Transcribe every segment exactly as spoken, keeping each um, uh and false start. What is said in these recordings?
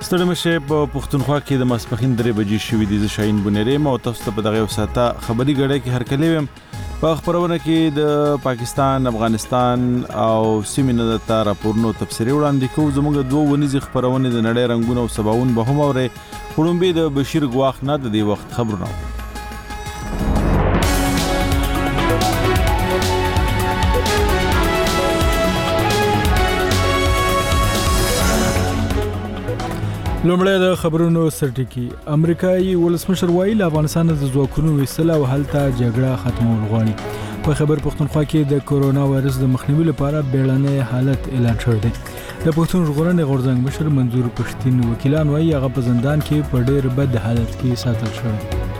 ستړي مشه په پښتونخوا کې د ماسپخین درې بجې شوې دي. شاهین بنيري مو تاسو ته په دغه وساته خبري غړې کې هر کله ویم په خبرونه کې د پاکستان، افغانستان او سیمې نه د راپورونو تفسیري وړاندې کوو. زموږ دوه ونیزي خبرونه د نړۍ رنگونه او سباون به هم اوري. وړاندې د بشیر غواخ نه د دې وخت خبرونه لومړی د خبرونو سرټکی. امریکایي ولسمشر وایي له افغانستان د ځواکونو ویستل او هلته جګړه ختمول غواړي. په خبر پښتونخوا کې د کورونا وایرس د مخنیوي لپاره بیړنی حالت اعلان شوی دی. د پښتون ژغورنې غورځنګ مشر منظور پښتين وکیلان وایي هغه په زندان کې په ډېر بد حالت کې ساتل شوی.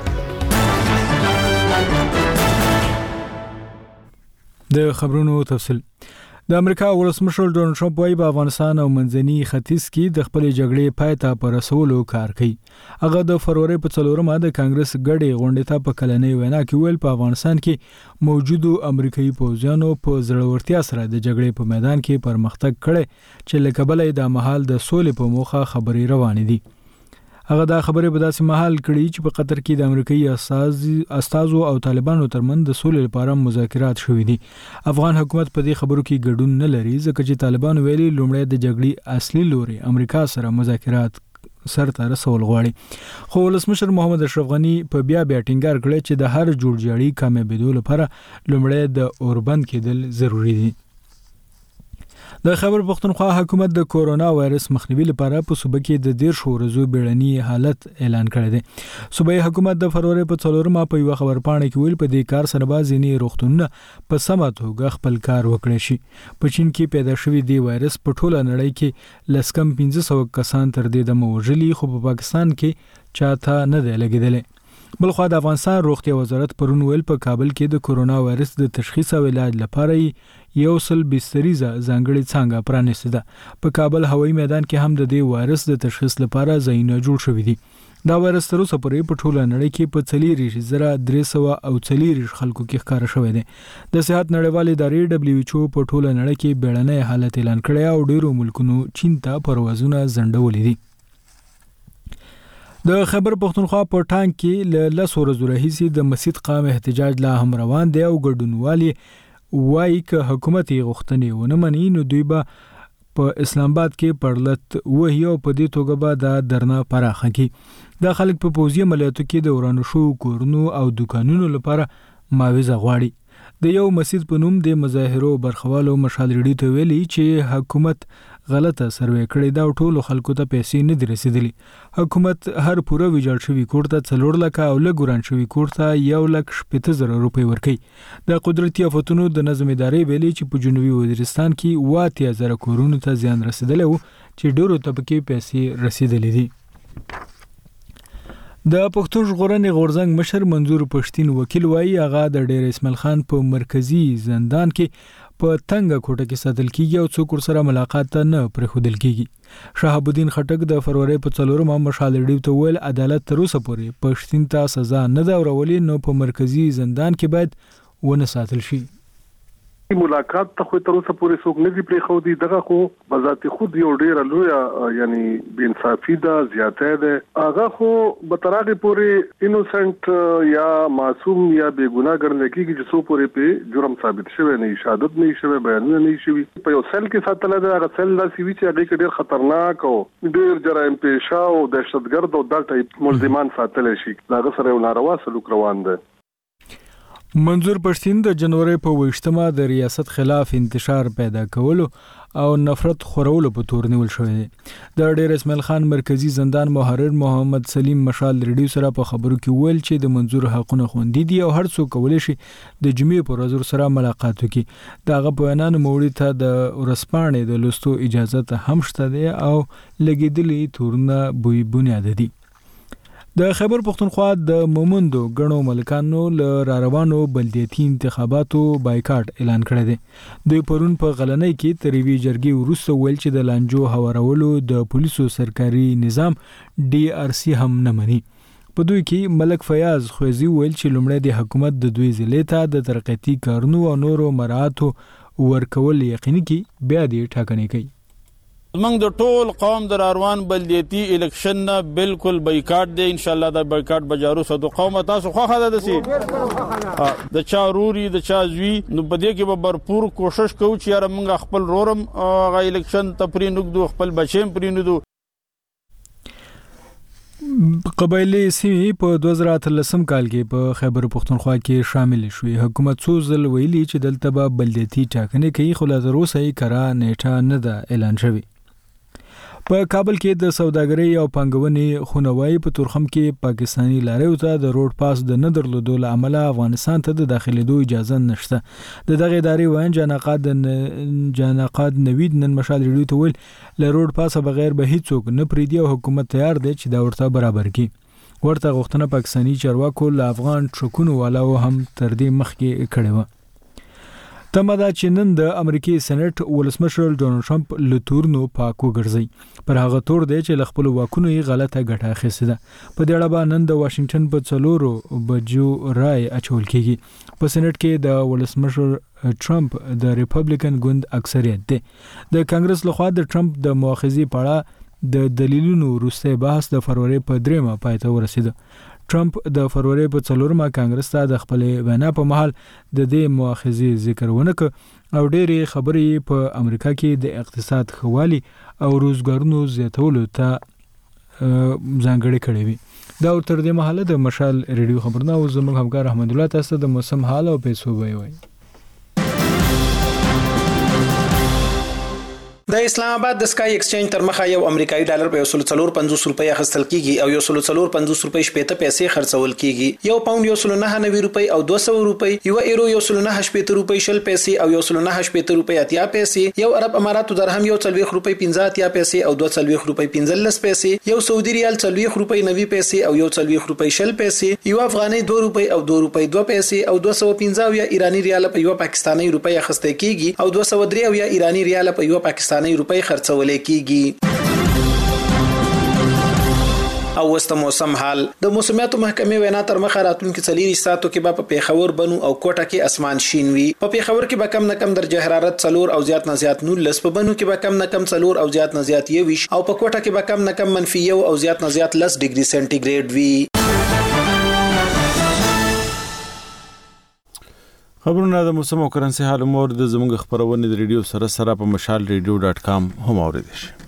د خبرونو تفصیل. د امریکا ولسمشر ډونالد ټرمپ وايي په افغانستان او منځني ختیځ کې د خپل جګړې پای ته پر رسولو کار کوي. هغه د فروری په څلورمه د کانګرس غړي غونډې ته په کلنۍ وینا کې ویل په افغانستان کې موجودو امریکایي پوځیانو په زړورتیا سره د جګړې په میدان کې پرمختګ کړی چې له کبله د مهال د سولې په موخه خبري روانې دي. هغه دا خبره په داسې محل کړي چې په قطر کې د امریکایي استازو او طالبانو ترمن د سولې لپاره مذاکرات شوي دي. افغان حکومت په دې خبرو کې ګډون نه لري ځکه چې طالبانو ویلي لومړی د جګړې اصلي لوري امریکا سره مذاکرات سرته رسول غواړي. خو ولسمشر محمد اشرف غنی په بیا بیا ټینګار کړی چې د هر جوړجاړي کامیابیدو لپاره لومړی د اوربند کېدل ضروری دي. د خبر پښتونخوا حکومت د کورونا وایرس مخنیوي لپاره په صوبه کې د ډیر شو ورځو بیړني حالت اعلان کړی دی. صوبایي حکومت د فروری په څلورمه په یو خبر پاڼه کې ویل په دې کار سره به ځینې روغتونونه په سمه توګه خپل کار وکړي شي. په چین کې پیدا شوی دی وایرس په ټوله نړۍ کې لس کم پنځه سوه کسان تر دې دمه وژلي خو په پاکستان کې چاته نه دی لګیدلی. بلخوا د افغانستان روغتیا وزارت پرون ویل په کابل کې د کورونا وایرس د تشخیص او علاج لپاره یو سل بستریزه ځانګړې څانګه پرانیستې ده. په کابل هوایي میدان کې هم د دې وایرس د تشخیص لپاره ځایونه جوړ شوي دي. دا وایرس تر اوسه پورې په ټوله نړۍ کې په څلور زره درې سوه او څلور خلکو کې ښکاره شوی دی. د صحت نړیوال ادارې دبليو ایچ او په ټوله نړۍ کې بیړنی حالت اعلان کړی او ډیرو ملکونو چین ته پروازونه ځنډولي دي. د خبر پښتونخوا په ټانک کې له لس ورځو راهیسې د مسجد قام احتجاج لا هم روان دی او ګډونوالي وایي که حکومت یې غوښتنې ونه مني نو دوی به په اسلام آباد کې پرلت وهي او په دې توګه به د درنا پراخه کړي. دا خلک په پوځي عملیاتو کې د ورانو شوو کورونو او دکانونو لپاره معاوضه غواړي. د یو مسجد په نوم د مظاهرو برخوالو مشال ریډي ته ویلي چې حکومت غلطه سروې کړې دا ټولو خلکو ته پیسې نه دي رسیدلي. حکومت هر پوره ویجاړ شوي کور ته څلور لکه او لږ وران شوي کور ته یو لک شپېته زره روپۍ ورکوي. د قدرتي آفتونو د نظم ادارې ویلي چې په جنوبي وزیرستان کې اووه اتیا زره کورونو ته زیان رسیدلی و چې ډېرو ته پکې پیسې رسیدلې دي. د پښتون ژغورنې غورځنګ مشر منظور پښتين وکیل وایي هغه د ډیر اسماعیل خان په مرکزی زندان کې په تنګه کوټه کې ساتل کیږي او څوک سره ملاقات ته نه پرېښودل کیږي. شهاب الدین خټک د فروری په څلورمه مشال ریډیو ته ویل عدالت تر اوسه پورې پښتين ته سزا نه ده ورولې نو په مرکزی زندان کې باید ونه ساتل شي. ملاقات ته خو تر اوسه پورې څوک نه دی پرېښودي. دغه خو بذات خود یو ډېره لویه یعنی بې انصافي ده، زیاتی ده. هغه خو به تر هغې پورې انوسنټ یا معصوم یا بې ګناه ګڼل کېږي چې څو پورې پرې جرم ثابت شوی نه وي، شهادت نه وي شوی، بیانونه نه وي شوي. په یو سیل کې ساتلی دی. هغه سیل داسې وي چې هغې کې ډېر خطرناک او ډېر جرایم پیشه او دهشتګرد او دا ټایپ ملزمان ساتلی شي. د هغه سره یو ناروا سلوک روان دی. منظور پښتين د جنوري په ویشتمه د ریاست خلاف انتشار پیدا کولو او نفرت خورولو په تور نیول شوی دی. د ډیر اسماعیل خان مرکزی زندان محرر محمد سلیم مشال ریډیو سره په خبرو کې ویل چې د منظور حقونه خوندي دي او هر څوک کولی شي د جمعې پر ورځ سره ملاقات وکړي. د هغه په وینا نوموړي ته د ورځپاڼې د لوستو اجازه هم شته دی او لګېدلي تورونه بوی بنیاد دي. د خبر پښتونخوا د مومندو غنو ملکانو له راروانو بلدیاتي انتخاباتو بایکاټ اعلان کړی دی. دوی پرون په غلنۍ کې تریوي جرګې وروسته ویل چې د لانجو هوارولو د پولیسو سرکاري نظام ډي آر سی هم نه مني. په دوی کې ملک فیاض خویزي ویل چې لومړی د حکومت د دوی ضلع ته د ترقیتي کارونو او نورو مراعاتو ورکول یقیني کړي بیا دې ټاکنې کوي. موږ د ټول قوم د روان بلدیتي الیکشن نه بالکل بایکاټ دی ان شاء الله دا بایکاټ بجارو صدو قوم تاسو خو خاله دسي د چا روري د چا زوی نو په دې کې به भरपूर کوشش کوو چې یاره موږ خپل رورم غا الیکشن تپرینوک دو خپل بچیم پرینو قبایلی سیمې په دوه زره اتلسم کال کې په خیبر پختونخوا کې شامل شوې. حکومت څو ځل ویلي چې دلته به بلدیتي ټاکنې کوي خو لا تر اوسه یې کره نیټه نه ده اعلان شوې. په کابل کې د سوداګرۍ او پانګونې خونوای په تورخم کې پاکستانی لاریو ته د روډ پاس د نه درلودو له امله افغانستان ته د داخلېدو اجازه نشته. د دغه ادارې وایي جناقاد جناقاد نوید نن مشال ریډیو ته ویل له روډ پاس بغیر به هیڅوک نه پریدي او حکومت تیار دی چې دا ورته برابر کړي. ورته غوښتنه پاکستانی چارواکو له افغان ټرکونو والاو هم تر دې مخکې کړې وه. تمه ده چې نن د امریکای سېنات ولسمشر ډونالډ ټرمپ له تورنو پاک وګرځي. پر هغه تور دی چې له خپل واکونو یې غلطه ګټه اخیستې ده. په دې اړه به نن د واشنگټن په څلورو بجو رای اچول کېږي. په سېنات کې د ولسمشر ټرمپ د ریپبلیکن ګوند اکثریت دی. د کانګرس لخوا د ټرمپ د مؤاخذې په اړه د دلیلونو وروسته بحث د فروری په دریمه پای ته ورسېده. ټرمپ د فروری په څلورمه کانګرس ته د خپل وینا په مهال د دې مؤاخذې ذکر ونه کړ او ډېرې خبرې په امریکا کې د اقتصاد ښه او روزګارونو زیاتولو ته ځانګړې کړې وي. دا تر دې مهاله د مشال ریډیو خبرونه او زموږ همکار احمد الله تاسو د موسم حال او پیسو وایي. د اسلام آباد د سکای ایکسچینج تر مخه یو امریکایي ډالر په یو سل څلور پنځوس روپۍ اخیستل کیږي او یو سل څلور پنځوس روپۍ شپېته پیسې خرڅول کیږي. یو پاوند یو سل نهه نوي روپۍ او دوه سوه روپۍ، یو ایرو یو سل نهه شپېته روپۍ شل پیسې او یو سل نهه شپېته روپۍ اتیا پیسې، یو عرب اماراتو درهم یو څلوېښت روپۍ پنځه اتیا پیسې او دوه څلوېښت روپۍ پنځلس پیسې، یو سعودي ریال څلوېښت روپۍ نوي پیسې او یو څلوېښت روپۍ شل پیسې، یو افغاني دوه روپۍ او دوه روپۍ دوه پیسې او دوه سوه پنځه اویا ایراني ریال په یو پاکستاني روپۍ اخیستل کیږي او دوه سوه درې اویا ایراني ریال په یو پاکستاني روپۍ خرڅول کیږي. او وسته موسم حال د موسمیاتو محکمې وینا تر مخه راتلونکي څلور ساعتو کې به په پیښور بنو او کوټه کې اسمان شین وي. په پیښور کې به کم نه کم درجه حرارت څلور او زیات نه زیات نولس، په بنو کې به کم نه کم څلور او زیات نه زیات یوویشت او په کوټه کې به کم نه کم منفي یو او زیات نه زیات لس ډیګري سنټیګریډ وي. خبرونه د موسم او کرنسي حال مور د زموږ خبرونه د ریډیو سره سره په مشال ریډیو ډاټ کام هم اوریدل شي.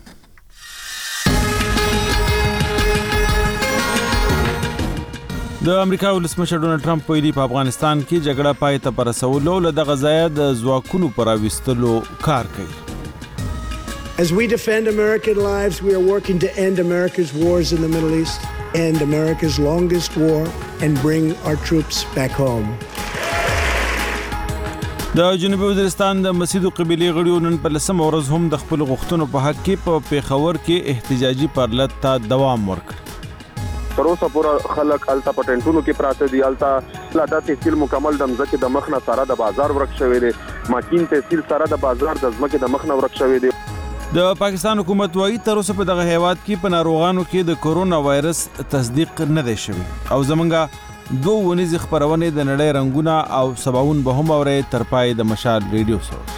د امریکا ولسمشر ډونالډ ټرمپ ویلي په افغانستان کې جګړه پای ته رسولو له دغه ځای د ځواکونو پر راوستلو کار کوي. As we defend American lives, we are working to end America's wars in the Middle East, end America's longest war, and bring our troops back home. د جنوبي وزیرستان د مسیدو قبيلې غړیو نن په لسم ورځ هم د خپل غوښتنو په حق کې په پیښور کې احتجاجي پرلط ته دوام ورکړ. تر اوسه پورې خلک التا پټنټونو کې پراته دي، التا لادا تحصیل مکمل د مزکه د مخ نه سره د بازار ورک شوی دی، ماکین تحصیل سره د بازار د مزکه د مخ نه ورک شوی دی. د پاکستان حکومت وايي تر اوسه په دغه هیواد کې په ناروغانو کې د کورونا وایرس تصدیق نه دی شوی او زمونږه دوه ونیز خبرونه د نړۍ رنگونه او سباون به هم اوره تر پای د مشال ریډیو سره.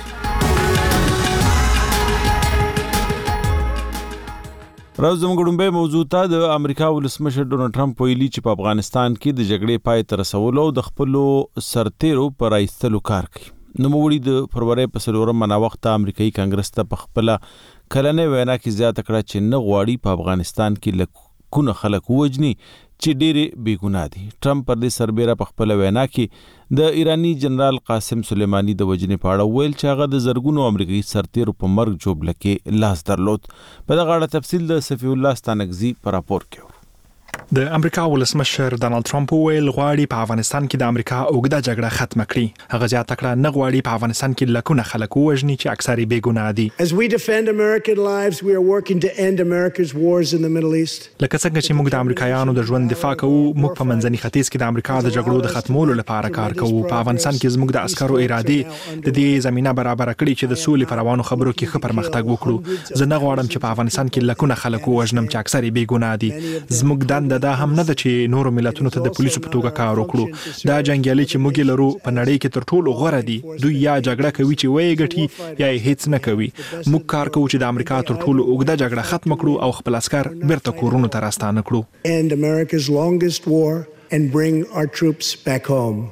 راز زموږ ډومبه موضوع ته د امریکا ولسمشر ډونالډ ټرمپ ویلي چې په افغانستان کې د جګړې پای ته رسولو د خپل سرتیرو پر ایستلو کار کوي. نو موږ د فروری په څلورم منا وخت امریکایي کانګرس ته په خپل کلنې وینا کې زیاته کړه چې نه غواړي په افغانستان کې لکونه خلک وجني چې ډېرې بېګناه دي. ټرمپ پر دې سربېره په خپل وینا کې د ایرانی جنرال قاسم سلیمانی د وجنې په اړه ویل چې هغه د زرګونو امریکایي سرتیرو په مرګ جوړه کې لاس درلود. په دغه اړه تفصیل د صفی الله ستانګزي په راپور کې. د امریکا ولسمشر ډونالډ ټرمپ ویل غواړي په افغانستان کې د امریکا اوږده جګړه ختم کړي. هغه زیاته کړه نه غواړي په افغانستان کې لکونه خلک ووژني چې اکثر یې بېګناه دي. As we defend American lives, we are working to end America's wars in the Middle East. لکه څنګه چې موږ د امریکایانو د ژوند دفاع کوو، موږ په منځني ختیځ کې د امریکا د جګړو د ختمولو لپاره کار کوو. په افغانستان کې زموږ د عسکرو ارادې د دې زمينه برابر کړي چې د سولې پر روانو خبرو کې ښه پرمختګ وکړو. زه نه غواړم چې په افغانستان کې لکونه خلک ووژنم چې اکثر یې بېګناه دي. زموږ دنده د دا هم نه ده چې نور ملتونو ته د پولیسو په توګه کار وکړو. دا جنگیالي چې موږ لرو په نړۍ کې تر ټولو غوره دي. دوی یا جګړه کوي چې وایي ګټي یا هیڅ نه کوي. موږ کار کوو چې د امریکا تر ټولو اوږده جګړه ختم کړو او خپل عسكر بیرته کورونو ته راستانه کړو. End America's longest war and bring our troops back home.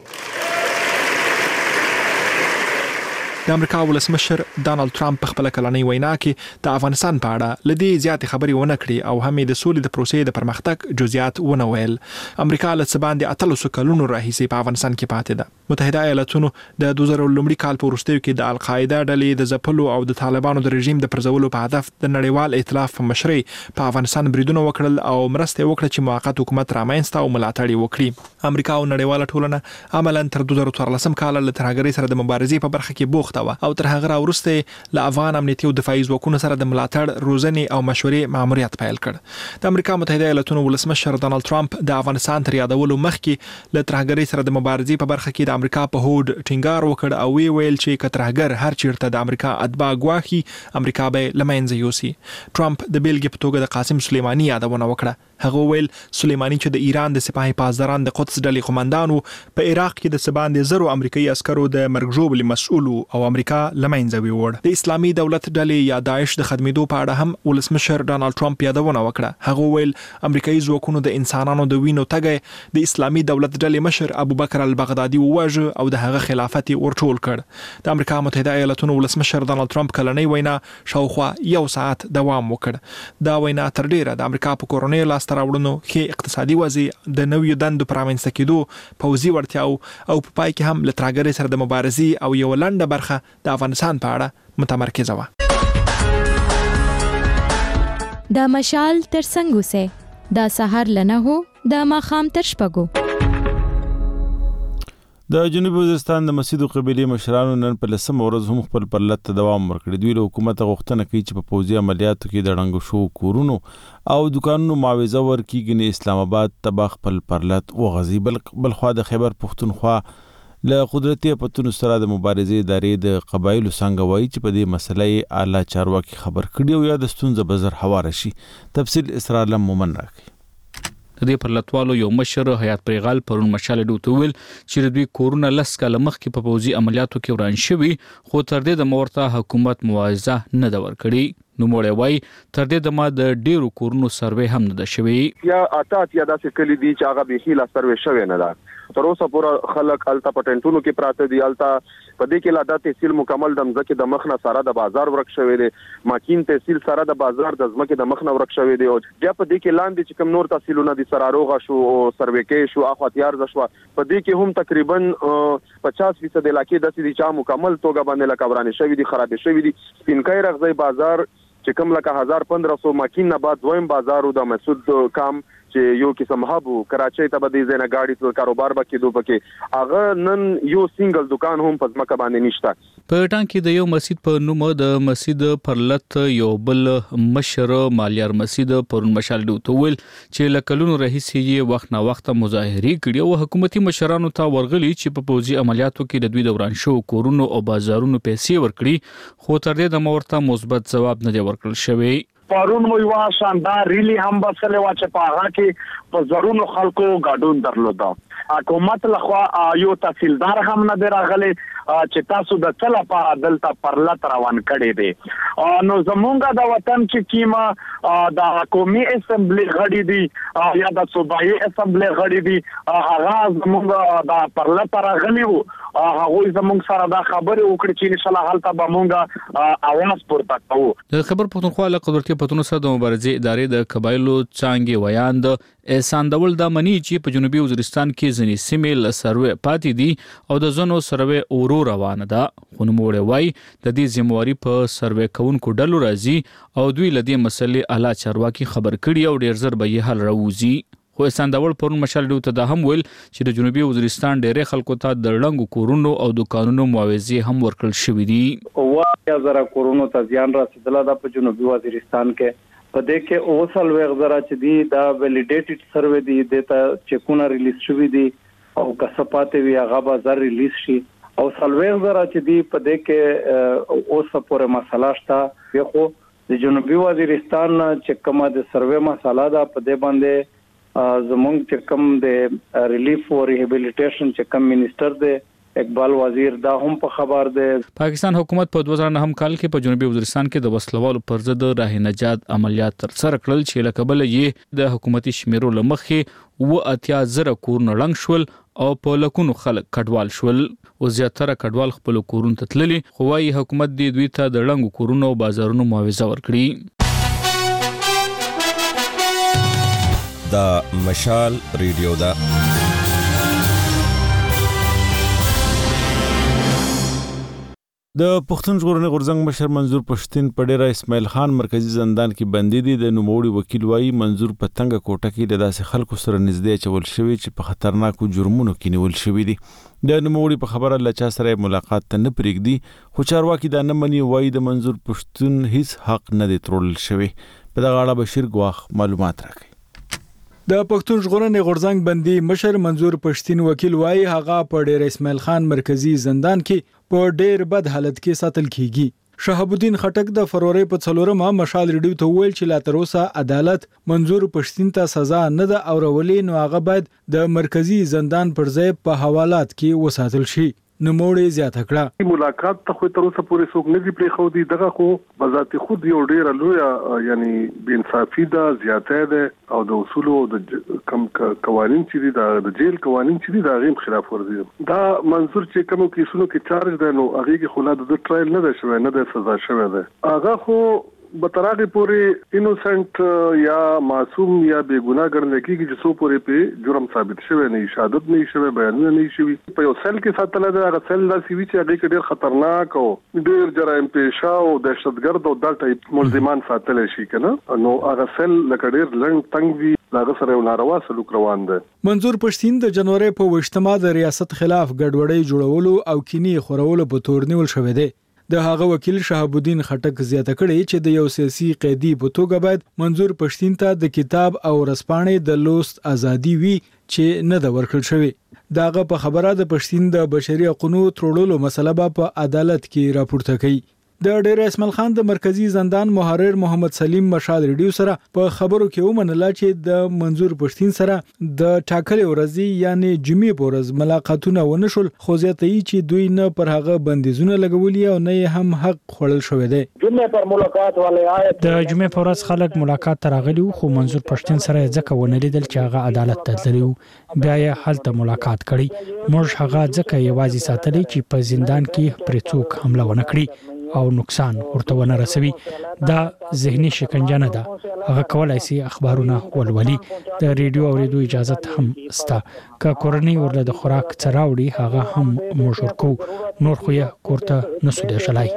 د امریکا ولسمشر ډانلډ ټرمپ په خپل کلنۍ وینا کې د افغانستان په اړه لدی زیاتې خبرې ونه کړې او هم د سولې د پروسې د پرمختګ جزئیات ونه ویل. امریکا له څه باندې اتلس کلونو راهیسې په افغانستان کې پاتې ده. متحده ایالاتونو د دوه زره لومړي کال په وروستیو کې د القاعده ډلې د ځپلو او د طالبانو د رژیم د پرځولو په هدف د نړیوال ائتلاف په مشرۍ په افغانستان بریدونه وکړل او مرسته وکړه چې موقت حکومت رامنځته او ملاتړ وکړي. امریکا او نړیواله ټولنه عملاً تر دوه زره څوارلسم کال له ترهګرۍ سره د مبارزې په برخه کې بوخته او تر هغه وروسته له افغان امنیتي او دفاعي ځواکونو سره د ملاتړ روزنې او مشورې ماموریت پیل کړ. د امریکا متحده ایالاتونو ولسمشر ډانلډ ټرمپ د افغانستان تر یادولو مخکې له ترهګرۍ سره د مبارزې په برخه کې د امریکا په هوډ ټینګار وکړ او وی ویل چې کترهګر هر چیرته د امریکا اتباع غواخي امریکا به لمنځه یوسي. ټرمپ د بیلګې په توګه د قاسم سلیمانی یادونه وکړه. هغه ویل سلیمانی چې د ایران د سپاهي پاسداران د قدس ډلې قوماندان وو په عراق کې د سباند زرو امریکایي عسکرو د مرګ ژوبلې مسؤل او امریکا لمنځه ویوړ. د اسلامي دولت ډلې یا داعش د خدمتو په اړه هم ولسمشر ډانلډ ټرمپ یادونه وکړه. هغه ویل امریکایي ځواکونو د انسانانو د وینو تګ د اسلامي دولت ډلې مشر ابوبکر البغدادي وواژه او د هغه خلافت ورټول کړ. د امریکا متحده ایالاتونو ولسمشر ډانلډ ټرمپ کلنۍ وینا شاوخوا یو ساعت دوام وکړ. دا وینا تر ډیره د امریکا په کورونی لاس راوړنو کې اقتصادي وضع د نویو دندو پرامنځته کېدو پوځي وړتیاو او په پای کې هم له ترهګرۍ سره د مبارزې او یو لنډه برخه د افغانستان په اړه متمرکزه وه. د مشال تر څنګ اوسه د سحر لنه هو د ماخام تر شپږو. د جنوبي وزیرستان د مسجد قبيلې مشرانو نن په لسم ورځ هم خپل پرلت ته دوام ورکړ. دوی له حکومت غوښتنه کوي چې په پوځي عملیاتو کې د ړنګ شو کورونو او دکانونو معاوضه ورکړي. نه اسلام آباد تبا خپل پرلت وغځي. بل بلخوا د خیبر پښتونخوا له قدرتي پتون سره د مبارزې ادارې د قبایلو څنګه وایي چې په دې مسلې اعلی چارواکي خبر کړي او یا د ستونزې بزر حواله شي. تفصیل اسرار لم مومن راکړي. د دې پرلتوالو یو مشر حیات پریغال پرون مشال ډوته ویل چې دوی کورونه لس کاله مخکې په پوځي عملیاتو کې وران شوي خو تر دې د مورته حکومت معاوضه نه دا ورکړي. نو موړی وای تر دې د ما د ډیرو کورونو سروې هم نه ده شوی. یا اته یا داسې کلی دي چې هغه به هیله سروې شوی نه ده. تر اوسه پورې خلک التا پټنټونو کې پراته دي. التا په دې کې لا د تحصیل مکمل د مزکه د مخنه سره د بازار ورک شوی دی. ماکین تحصیل سره د بازار د زمکه د مخنه ورک شوی دی. او بیا په دې کې لاندې چې کوم نور تحصیلونه دي سره روغه شو او سروې کې شو اخو تیار ځشوا. په دې کې هم تقریبا پچاس فیصد علاقې د سړي چا مکمل توګه باندې لکبرانه شوی دي خراب شوی دي. سپینکای رغځي بازار چې کوم لکه هزار پندرہ سو ماکین نه بعد دویم بازارو د مسعود کام چې یو قسم هبو کراچۍ ته به دې زنه گاډي ته کاروبار بکې دوه پکې هغه نن یو سنگل دکان هم په ځمکه باندې نشته. په ټان کې د یو مسجد په نوم د مسجد پرلت یو بل مشر مالیار مسجد پرون مشال ډوته ویل چې لکلونو رئیسي یې وخت نه وخت مظاهرې کړي او حکومتي مشرانو ته ورغلي چې په پوځي عملیاتو کې د دوی دوران شو کورونو او بازارونو پیسې ورکړي خو تر دې د مورته مثبت جواب نه دی ورکړل شوی. پرون مو یو شاندار ریلی هم بسله وا چې په هغه کې په زرونو خلکو ګډون درلوده. حکومت لخوا یو تحصیلدار هم نه راغلی چې تاسو د چلا په دلته پرلت روان کړي دي. نو زمونږ د وطن چې کیما د قومي اسمبلی غړي دي یا د صوبایي اسمبلی غړي دي هغه زمونږ د پرلت راغلی وو. هغه زمونږ سره دا خبره وکړي چې ان شاء الله حالت به مونږه اواز پورته کوو. د خبر پښتونخوا له قدرتي پتون سره د مبارزې ادارې د قبایلو څنګه ویاند احسان دول د منی چې په جنوبي وزیرستان کې ځنې سیمې له سروې پاتې دي او د زونو سروې اورو روانه ده. خو نو موړی وای د دې ذمہواری په سروې کوونکو ډلو راځي او دوی له دې مسلې اعلی چارواکي خبر کړي او ډیر زر به یې حل راوځي. خو احسان دول پرون مشال ډوته دا هم ویل چې د جنوبي وزیرستان ډېرې خلکو ته د ړنګو کورونو او دکانونو معاوضې هم ورکړل شوې دي. اوه زره کورونو ته زیان رسیدله د په جنوبي وزیرستان کې په دې کې اوسل وغزره چې دی دا ویلیډیټډ سروې دی دته چکونه ریلیز شوی دی او کسپاته وی هغه بازار ریلیز شي او سلوغ زره چې دی په دې کې اوس پورې مسله شته. یو د جنوبي وزیرستان چې کومه د سروې مسله ده په دې باندې زمونږ چې کوم د ریلیف او ریهابیلیټیشن چې کوم منیسټر دی اقبال وزیر دا هم په خبر ده. پاکستان حکومت په دوه زره نه کال کې په جنوبي وزیرستان کې د وسلوالو پر ضد راه نجات عملیات تر سره کړل چې له کبله یې د حکومتي شمیرو لمخې و اتیا زره کورونه لنګ شول او په لکونو خلک کډوال شول. او زیاتره کډوال خپل کورونو ته تللي، خو وايي حکومت دې دوی ته د لنګو کورونو او بازارونو معاوضه ورکړي. دا مشال ریډیو دا د پښتون ژغورنې غورځنګ مشر منظور پښتين په ډیره اسماعیل خان مرکزی زندان کې بندي دي. د نوموړي وکیل وايي منظور په تنګه کوټه کې د داسې خلکو سره نږدې چول شوی چې په خطرناکو جرمونو کې نیول شوی دي. د نوموړي په خبره لچا سره ملاقات ته نه پرېږدي، خو چارواکي دا نه مني. وايي د منظور پښتون هیڅ حق نه دی ترول شوی. په دغه اړه بشیر ګواخ معلومات راکړي. د پښتون ژغورنې غورځنګ بندي مشر منظور پښتين وکیل وايي هغه په ډیر اسماعیل خان مرکزی زندان کې په ډیر بد حالت کې ساتل کیږي. شهاب الدین خټک د فروری په څلورمه مشال ریډیو ته ویل چې لا تر اوسه عدالت منظور پښتين ته سزا نه ده اورولې، نو هغه باید د مرکزی زندان پر ځای په حوالات کې وساتل شي. نوموړي زیاته کړه ملاقات ته خو تر اوسه پورې څوک نه دی پرې خو دی دغه خو بذات خود یو ډیر لوی یعنی بے انصافي ده، زیاته ده او د اصول او د کم قوانين چې دي د جیل قوانين چې دي د غیم خلاف ورزي. دا منظور چې کوم کیسونو کې چارج ده نو هغه کې خلا د ټرایل نه ده شوی، نه ده سزا شوی ده. هغه خو بتراغه پورې انوسنت یا معصوم یا بے ګناه ګڼل کېږي چې څو پورې په جرم ثابت شوی نه، شهادت نه شوی، بیانونه نه شوی. په یو سل کې ساتل ده، هغه سل داسې وی چې هغه کې ډېر خطرناک او ډېر جرایم پیشه او دهشتګرد او دا ټایپ ملزمان ساتل شي کنه. نو هغه سل لکه ډېر لنډ تنګ وی، هغه سره یو ناروا سلوک روان ده. منظور پښتين د جنوري په وشتما د ریاست خلاف ګډوډۍ جوړولو او کینی خورولو په تور نیول شوې ده. د هغه وکیل شهاب الدین خټک زیاته کړي چې د یو سیاسي قیدی په توګه باید منظور پښتين ته د کتاب او رسپانې د لوست ازادي وي چې نه د ورکړل شوی. داغه په خبره د پښتين د بشري حقوقو ترولو مسله په عدالت کې راپورته کړي. د ډیر اسماعیل خان د مرکزی زندان محرر محمد سلیم مشال ریډیو سره په خبرو کې ومنل چې د منظور پښتين سره د ټاکلې ورځې یعنی جمعې په ورځ ملاقاتونه ونشول، خو زیاتې چې دوی نه پر هغه بندیزونه لګولي او نه هم حق خوړل شوی دی. جمعې پر ملاقات ولې آیت د جمعې پر ورځ خلک ملاقات ته راغلي، خو منظور پښتين سره ځکه ونه لیدل چې هغه عدالت ته تللی، بیا یې هلته ملاقات کړی. موږ هغه ځکه یوازې ساتلی چې په زندان کې پرې څوک حمله ونه کړي او نقصان ورته ونه رسوي. دا ذهني شکنجه نه ده، هغه کولای شي اخبارونه ولولي. د ریډیو اوریدو اجازه هم ستا، که کورنۍ ورله د خوراک څراوړي هغه هم موږ ورکو، نور خو یې کوړه نسو دی شلای.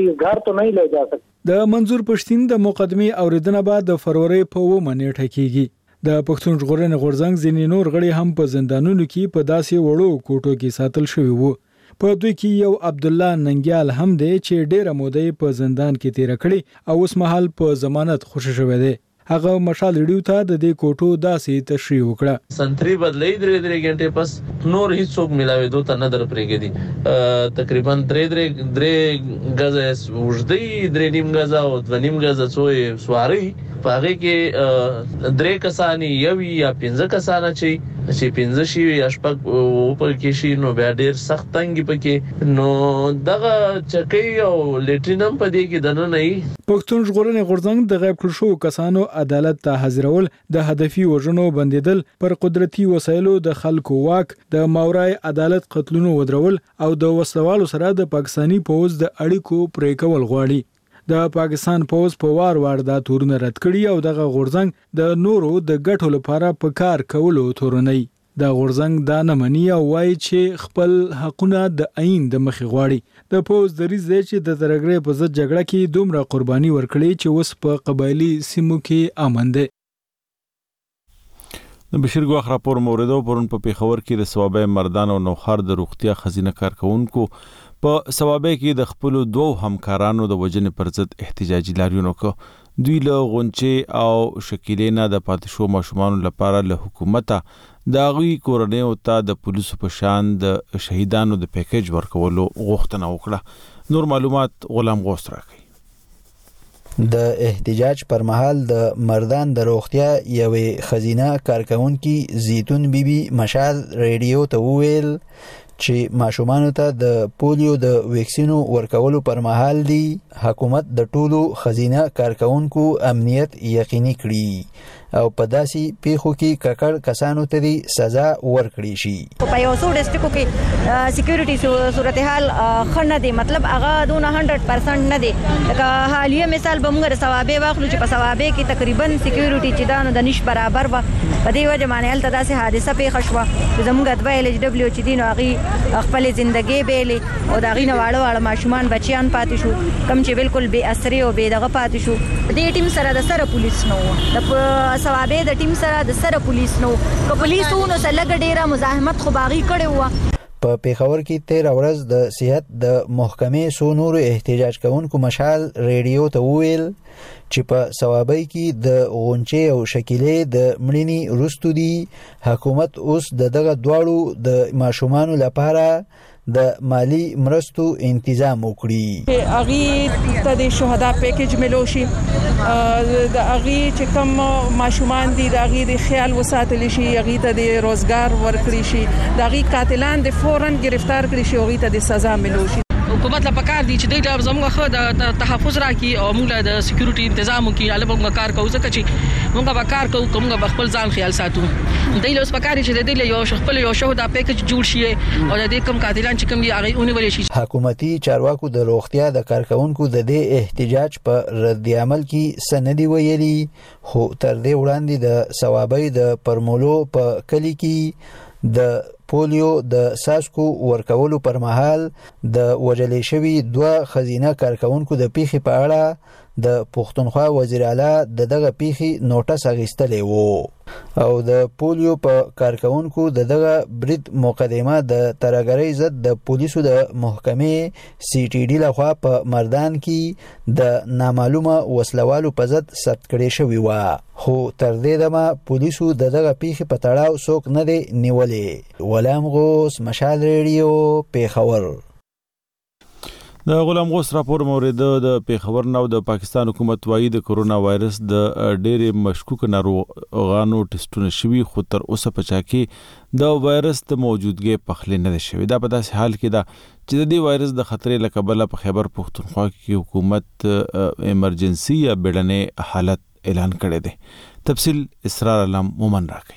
د منظور پښتين د مقدمه اوریدنه بعد د فروری په اومه نیټه کېږي. د پښتون ژغورنې غورځنګ ځینې نور غړي هم په زندانونو کې په داسې وړو کوټو کې ساتل شوی وو. په دوی کې یو عبد الله ننګیال هم دی چې ډېره موده په زندان کې تیر کړي او اوس مهال په ضمانت خوشی شوی دی. هغه مشال ریډیو ته د دې کوټو داسې تشریح وکړه. سنتري بدلې درې درې غنټې پس نور هیڅ څوک ملاوي دوه تنه در پرېږدي. تقریبا درې درې درې غزه وژدي، درې نیم غزه او د نیم غزه څوې سواري پاره کې درې کسانی یو یا پنځه کسانه چې چې پنځه شي یا شپږ په کې شي نو بیا ډېر سخت تنګي پکې، نو دغه چکې او لیټرینم په دې کې دنه نه. پښتون ژغورنې غورځنګ د غیب کړو شو کسانو عدالت ته حاضرول، د هدفي وژنو بندیدل، پر قدرتي وسایلو د خلکو واک، د ماورای عدالت قتلونو ودرول او د وسلوالو سره د پاکستانی پوز د اړیکو پرې کول غواړي. د پاکستان پوز په وار وار دا تورونه رد کړي او دغه غورځنګ د نورو د ګټو لپاره په کار کولو تورنۍ. د غورځنګ دا نه مني او وایي چې خپل حقونه د عین د مخې غواړي. د پوز دریځ دی چې د ترګرې په ضد جګړه کې دومره قرباني ورکړي چې اوس په قبایلی سیمو کې امن دی. د بشیر ګواخ راپور موردو پرون په پیښور کې د ثوابه مردان او نوخار د روغتیا خزینه کارکونکو په ثوابه کې د خپل دوه همکارانو د وجنې پر ضد احتجاجي لاریون وکړ. دوی له غونچې او شکیلینا د پاتشو ماشومان لپاره له حکومت د غوي کورنۍ او ته د پولیسو په شان د شهیدانو د پیکیج ورکولو غوښتنه وکړه. نور معلومات غلام غوث راکړي. د احتجاج پر مهال د مردان د روغتیا یوې خزینه کارکونکي زیتون بیبي مشال ریډیو ته وویل چې ماشومانو ته د پولیو د ویکسینو ورکولو پر مهال دی حکومت د ټولو خزینه کارکونکو امنیت یقیني کړي او په داسې پیښو کې ککړ کسانو ته دی سزا ورکړي شي. په یو څو ډیسټریکټو کې سکیورټي صورتحال ښه نه دی، مطلب هغه دونه هنډرډ پرسنټ نه دی. لکه حالیه مثال به موږ د ثوابې واخلو چې په ثوابې کې تقریبا سکیورټي چې دا نو د نش برابر وه. په دې وجه باندې هلته داسې حادثه پیښه شوه چې زموږ دوه ایل ایچ ډبلیو چې دي نو هغې خپلې زندګۍ بیلې او د هغې نه واړه واړه ماشومان بچیان پاتې شو، کوم چې بالکل بې اثرې او بې دغه پاتې شو. دې ټیم سره د سره پولیس نه وه، د ثوابې د ټیم سره د سره پولیس نو که پولیس ونه سره لګ ډیره مزاحمت خو باغی کړي و. په پیښور کې تیر ورځ د صحت د محکمې سو نور احتجاج کوونکو مشال ریډیو ته وویل چې په ثوابۍ کې د غونچې او شکیلې د مړینې وروسته دی حکومت اوس د دغه دواړو د ماشومانو لپاره د مالی مرستو تنظیم وکړي. اغي ته د شهدا پیکیج ملو شي، د اغي چې کوم ماشومان دي د اغي د خیال وساتل شي، اغي ته د روزګار ورکړي شي، د اغي قاتلان د فورن گرفتار کړي شي، اغي ته د سزا ملو شي. حکومت لا پکار دي چې دوی زموږ خو د تحفظ راکړي او موږ د سکیورټي تنظیم وکړي، الله موږ کار کوو ځکه چې موږ به کار کوو کوم خپل ځان خیال ساتو. دوی له پکار چې دوی له یو خپل یو شهدا پیکیج جوړ شي او د دې کم قاتلان چې کوم دي هغه اونې ولې شي. حکومتي چارواکو د روغتیا د کارکونکو د دې احتجاج په رد عمل کې سندي ویلي، خو تر دې وړاندې د ثوابۍ د پرمولو په کلی کې د پولیو د ساسکو ورکولو پر مهال د وجلې شوی دوه خزینه کارکونکو د پیښې په اړه د پښتونخوا وزیر اعلی د دغه پیښې نوټس اخیستلې وو او د پولیو په کارکونکو د دغه برید مقدمه د ترګرۍ ضد د پولیسو د محکمې سی ټي ډي لخوا په مردان کې د نامعلومه وسلوالو په ضد ثبت کړي شوی و، خو تر دې دمه پولیسو د دغه پیښې په تړاو څوک نه دی نیولې. غلام غوث، مشال ریډیو، پیښور. د غلام غوث راپور مورید د پیښور نو د پاکستان حکومت وايي د کرونا وایرس د ډېر مشکوک ناروغانو ټیسټونه شوي، خو تر اوسه په چا کې د وایرس د موجودګۍ پخلی نه شوی. دا په داسې حال کې دا چې د دې وایرس د خطرې له کبله په خیبر پښتونخوا کې حکومت ایمرجنسي یا بیړنۍ حالت اعلان کړی دی. تفصیل اسرار علم مومن راکړي.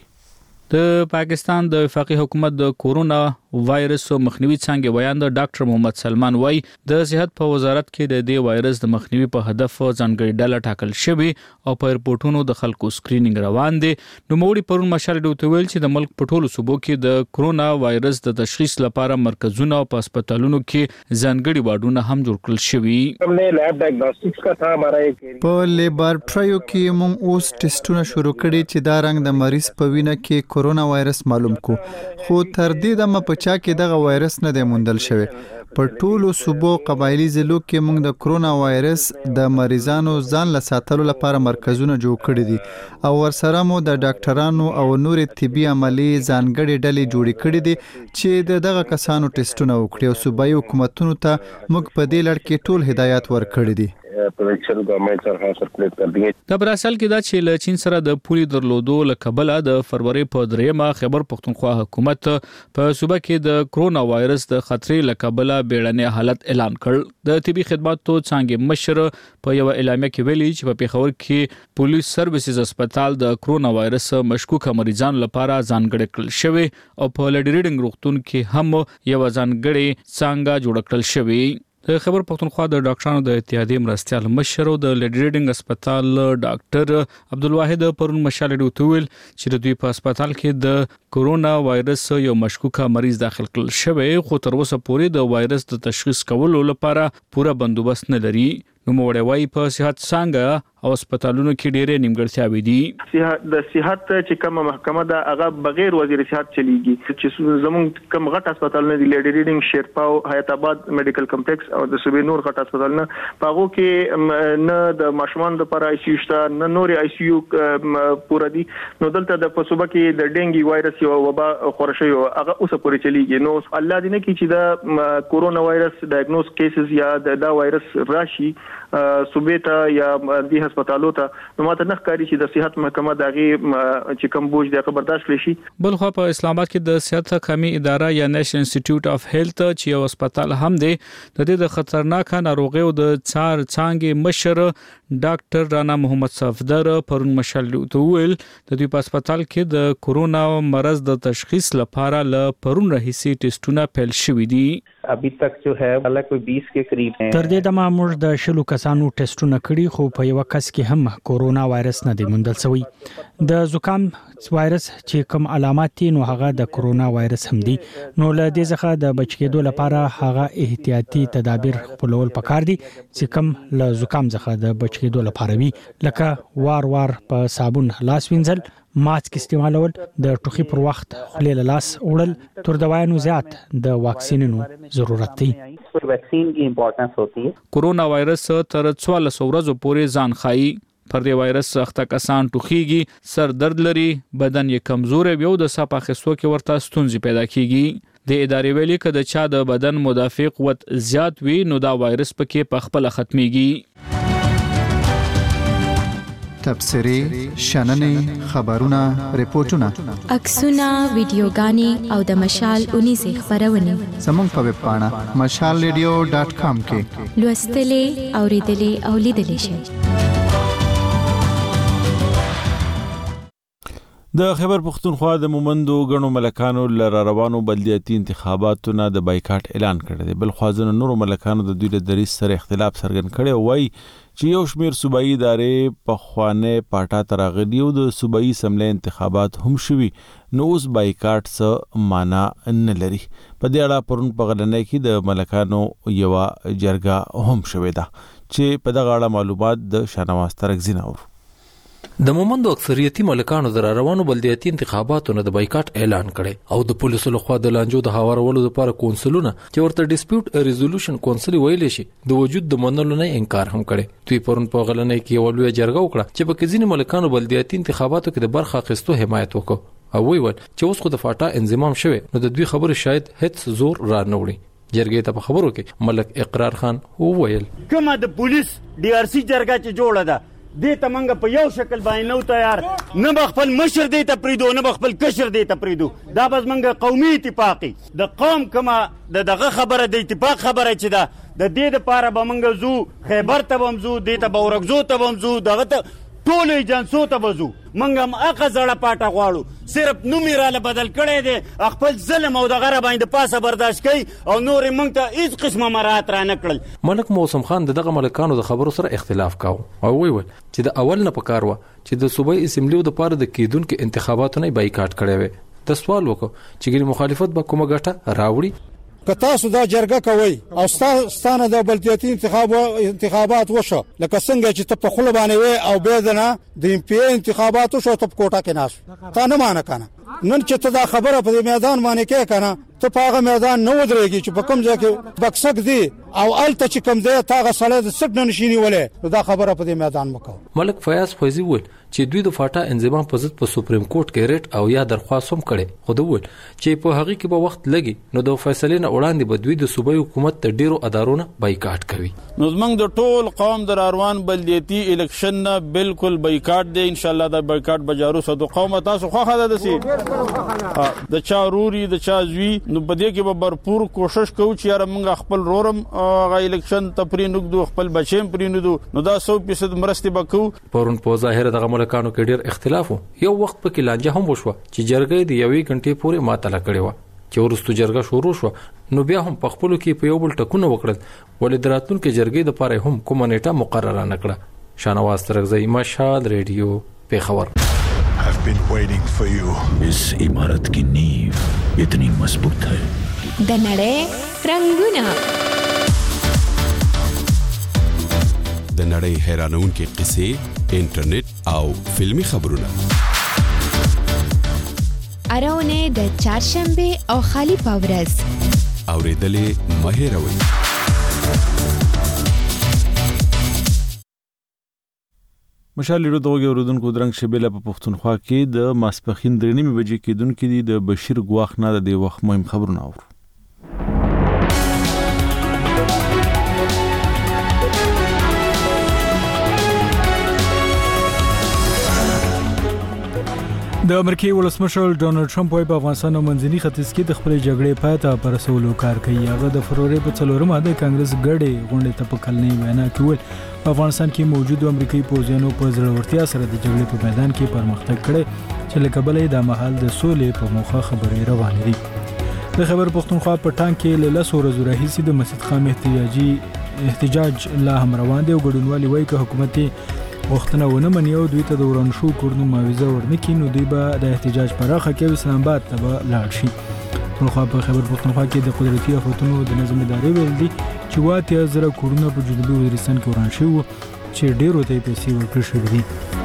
د پاکستان د وفاقي حکومت د کورونا وایرس مخنیوي څنګه ویان د ډاکټر محمد سلمان وای د صحت په وزارت کې د دې وایرس د مخنیوي په هدف ځانګړي ډله ټاکل شوی او په رپورټونو د خلکو سکرینینګ روان دي. نو موړي پرون مشر ډوته ویل چې د ملک په ټولو صوبو کې د کورونا وایرس د تشخیص لپاره مرکزونه او هسپتالونو کې ځانګړي واډونه هم جوړ کړل شوي. हमने lab diagnostics का था हमारा एक په لیبارټریو کې موږ اوس ټیسټونه شروع کړي چې دا رنګ د مریض په وینه کې کورونا وایرس معلوم کو، خو تر دې دمه په چا کې دغه وایرس نه دی موندل شوی. په ټولو صوبو قبایلی ضلعو کې موږ د کرونا وایرس د مریضانو ځان له ساتلو لپاره مرکزونه جوړ کړي دي او ورسره مو د ډاکټرانو او نور طبي عملي ځانګړي ډلې جوړې کړي دي چې د دغه کسانو ټیسټونه وکړي او صوبایي حکومتونو ته موږ په دې لړ کې ټول هدایت ورکړي دي. پروینشل ګورنمنت سره سرکولیټ کړ دي. د براسل کې دا چې له چین سره د پولي درلودو لکبله د فروری په دریمه خیبر پښتونخوا حکومت په صوبه کې د کرونا وایرس د خطرې لکبله بیړنۍ حالت اعلان کړ. د طبي خدماتو څنګه مشر په یو اعلامیه کې ویلي چې په پیښور کې پولیس سرویسز هسپتال د کرونا وایرس مشکوک مریضانو لپاره ځانګړی کړل شوی او په لډریډنګ روغتون کې هم یو ځانګړی څنګه جوړ کړل شوی. د خبر پښتونخوا د ډاکټرانو د اتحادیې مرستيال مشر او د لیډریډنګ هسپتال ډاکټر عبدالواحد پرون مشال ډوته ویل چې د دوی په هسپتال کې د کورونا وایرس یو مشکوک مریض داخل کړل شوی، خو تر اوسه پورې د وایرس د تشخیص کولو لپاره پوره بندوبست نه لري. نو موړوي په صحت څنګه او هسپتالونو کې ډېرې نیمګړتیاوې دي. صحت د صحت چې کومه محکمه ده هغه بغیر وزیر صحت چلیږي چې زموږ کوم غټ هسپتالونه دي لیډریډنګ شیرپاو حیات آباد میډیکل کمپلیکس او د صوبې نور غټ هسپتالونه پاغو کې نه د ماشومان لپاره آی سی یو شته نه نور آی سی یو پوره دي. نو دلته د صوبې کې د ډینګي وایرس چې وبا خورشي هغه اوس پورې چلیږي. نو الله دې نه کی چې دا کورونا وایرس ډایګنوز کیسز یا دا وایرس راشي صوبې ته یا د هسپتالو ته، نو ماته نه ښکاري چې د صحت محکمه دغه چې کوم بوج دی برداشت کړي شي. بل خو په اسلام آباد کې د صحت حکمي اداره یا نېشنل انسټیټیوټ اف هیلث چې یو هسپتال هم دی، د دې د خطرناک ناروغیو د څار څانګې مشر ډاکټر رانا محمد صفدر پرون مشال ویل د دوی په هسپتال کې د کورونا مرض د تشخیص لپاره ل پرون راهیسي ټیسټونه پیل شوې دي. ابھی تک جو ہے حالا کوئی بیس کے قریب ہیں. تر دې دمه موږ د شلو کسانو ټیسټونه کړي، خو په یو کس کې هم کورونا وایرس نه دی موندل شوی. د زکام وایرس چې کوم علامات دي نو هغه د کورونا وایرس هم دي. نو له دې څخه د بچ کېدو لپاره هغه احتیاطي تدابیر خپلول پکار دي چې کوم له زکام څخه د بچ کېدو لپاره وي، لکه وار وار په صابون لاس وینځل، ماسک استعمالول، د ټوخي پر وخت خولې له لاس وړل، تر دوايانو زیات د واکسینونو ضرورت دی. ویکسین کی امپورټنس ہوتی ہے. کورونا وایرس تر څوارلس ورځې پورې ځان خایي. پر دې وایرس سخته کسان ټوخیږي، سر درد لري، بدن یې کمزور وي او د صاف اخیستو کې ورته ستونزې پیدا کیږي. د ادارې ویلي کده چا د بدن مدافع قوت زیات وي نو دا وایرس پکې په خپل ختميږي. تبصری، شننې، خبرونه، ریپورتونه، عکسونه، ویډیوګانې او د مشال اونیزه خبرونه زموږ په ویب پاڼه مشال ریډیو ډاټ کام کې لوستلې، اوریدلې او لیدلې شئ. د خیبر پختونخوا د مومندو غنو ملکانو لره روانو بلدیاتي انتخاباتو نه د بایکاټ اعلان کړی دی. بل خوازنه نورو ملکانو د دوی د دریس سره اختلاف څرګند کړي وای چې یو شمیر صوبایي ادارې په خوانه پاټا تراغلی او د صوبایي سملې انتخابات هم شوي، نو اوس بایکاټ څه معنا نه لري. په دې اړه پرون په غلنۍ کې د ملکانو یو جرګه هم شوې ده چې په دغه اړه معلومات د شانواز ترکزینه ور د مومندو اکثریتي ملکانو در روانو بلدیاتي انتخاباتو نه د بایکاټ اعلان کړي او د پولیسو لخوا د لانجو د هوارولو لپاره کونسلونه چې ورته ډیسپیوټ ریزولوشن کونسل ویل شي د وجود د منلو نه انکار هم کړي. دوی پرون په غلنۍ کې یو لوی جرګه وکړه چې په کزینې ملکانو بلدیاتي انتخاباتو کې د برخه اخیستو حمایت وکړ او ویل چې اوس خو د فاټا انضمام شوه نو د دوی خبره شاید هیڅ زور را نه وړي. جرګې ته په خبرو کې ملک اقرار خان وویل کومه د پولیس ډي ار سي جرګه چې جوړه ده دې ته منګه په یو شکل باندې نو تیار نه بخپل مشر دې ته پریدو نه بخپل کشر دې ته پریدو. دا بس منګه قومي اتفاقی د قوم کما د دغه خبره د اتفاق خبره چې دا د دې لپاره به منګه زو خیبر ته بمزو دې ته بورګزو ته بمزو دغه ته ټول ایجنسو ته بزو منګم اخه زړه پاټه غواړو صرف نو میراله بدل کړي دي خپل ظلم او دغه باندې پاسه برداشت کوي او نور موږ ته هیڅ قسمه مرات را نه کړل. ملک موسم خان دغه ملکانو د خبرو سره اختلاف کاو او ویل چې د اول نه پکار و چې د صوبایي اسمبلی د پاره د کیدونکو انتخاباتو نه بایکاټ کړي وي. د سوال وکړو چې ګری مخالفت به کومه ګټه راوړي. که تاسو دا جرګه کوي او ستانه د بلدیاتي انتخاب انتخابات وشو لکه څنګه چې ته په خپل باندې وي او به دنه د ام پی انتخابات وشو ته کوټه کې ناس تا نه مان کنه نن چې ته دا خبره په میدان باندې کې کنه ته په هغه میدان نه ودرېږي چې په کوم ځای کې بکسک دی او الته چې کوم ځای تاغه سړی د سټ نه نشینی ولې دا خبره په میدان مکو. ملک فیاض فیضی وویل چې دوی د فاټا انضمام په ضد په سپریم کورټ کې ریټ او یا درخواست هم کړي، خو دوی وویل چې په هغه کې به وخت لګي نو د فیصلې نه وړاندې به دوی د صوبایي حکومت د ډیرو ادارونو بایکاټ کوي. نو زمنګ د ټول قوم د روان بلدیاتي الیکشن نه بالکل بایکاټ دی. ان شاء الله دا بایکاټ بجارو صدو قوم تاسو خو خاله دسي د چا روري د چا زوی نو بده کې به برپور کوشش کوو چې یاره موږ خپل رورم غا الیکشن تپرینوک دو خپل بچیم پرینودو نو دا سو فیصد مرستي وکړو. پرون په ظاهر دغه ملکانو کې ډیر اختلاف یو وخت په کې لانجه هم وشو چې جرګې د یوې غنټې پورې ماته لکړې و چې ورستو جرګه شروع شو نو بیا هم په خپل کې په یو بل ټکونه وکړل ولې دراتون کې جرګې د پاره هم کومه نیټه مقرره نه کړه. شانواز ترغزی مشال ریډیو پیښور. I've been waiting for you. इस इमारत की नींव इतनी मजबूत है. د نړۍ رنگونه د نړۍ حیرانونکې قصې، انټرنیټ او فلمی خبرونه. اراونه د چهارشنبه او خالی پاورز اوریدلې مهیروي. مشال لیدو دغه اوردونکو درنګ شبيله په پښتونخوا کې د ماسپخین درې نیمه بجې کېدونکو دي د بشیر ګواخ نه د وخت مهم خبرونه اورو. د امریکای ولسمشر ډونالد ټرمپ وايي په افغانستان او منځني ختیځ کې د خپل جګړې پای ته پر رسولو کار کوي. هغه د فروری په څلورمه د کانګرس غړي غونډې ته په کلنۍ وینا کې په افغانستان کې موجود امریکایي پوځیانو په زړورتیا سره د جګړې په میدان کې پرمختګ کړی چې له کبله د مهال د سولې په موخه خبرې روانې دي. د خبر پښتونخوا په ټانک کې له لسو ورځو راهیسې د مسجد خان احتجاجي احتجاج لا هم روان دی او ګډونوالي وايي چې حکومت وختونه ونه مني او دوی ته د وران شو کورونو معاوضه ورنکړي نو دوی به د احتجاج پراخه کوي اسلام آباد ته به لاړ شي. خو په خبر پښتونخوا کې د قدرتي آفتونو د نظم ادارې ویل دي چې واته زره کورونه په جنوبي وزیرستان کې وران شوي چې ډیرو ته پیسې ورکړل شوې دي.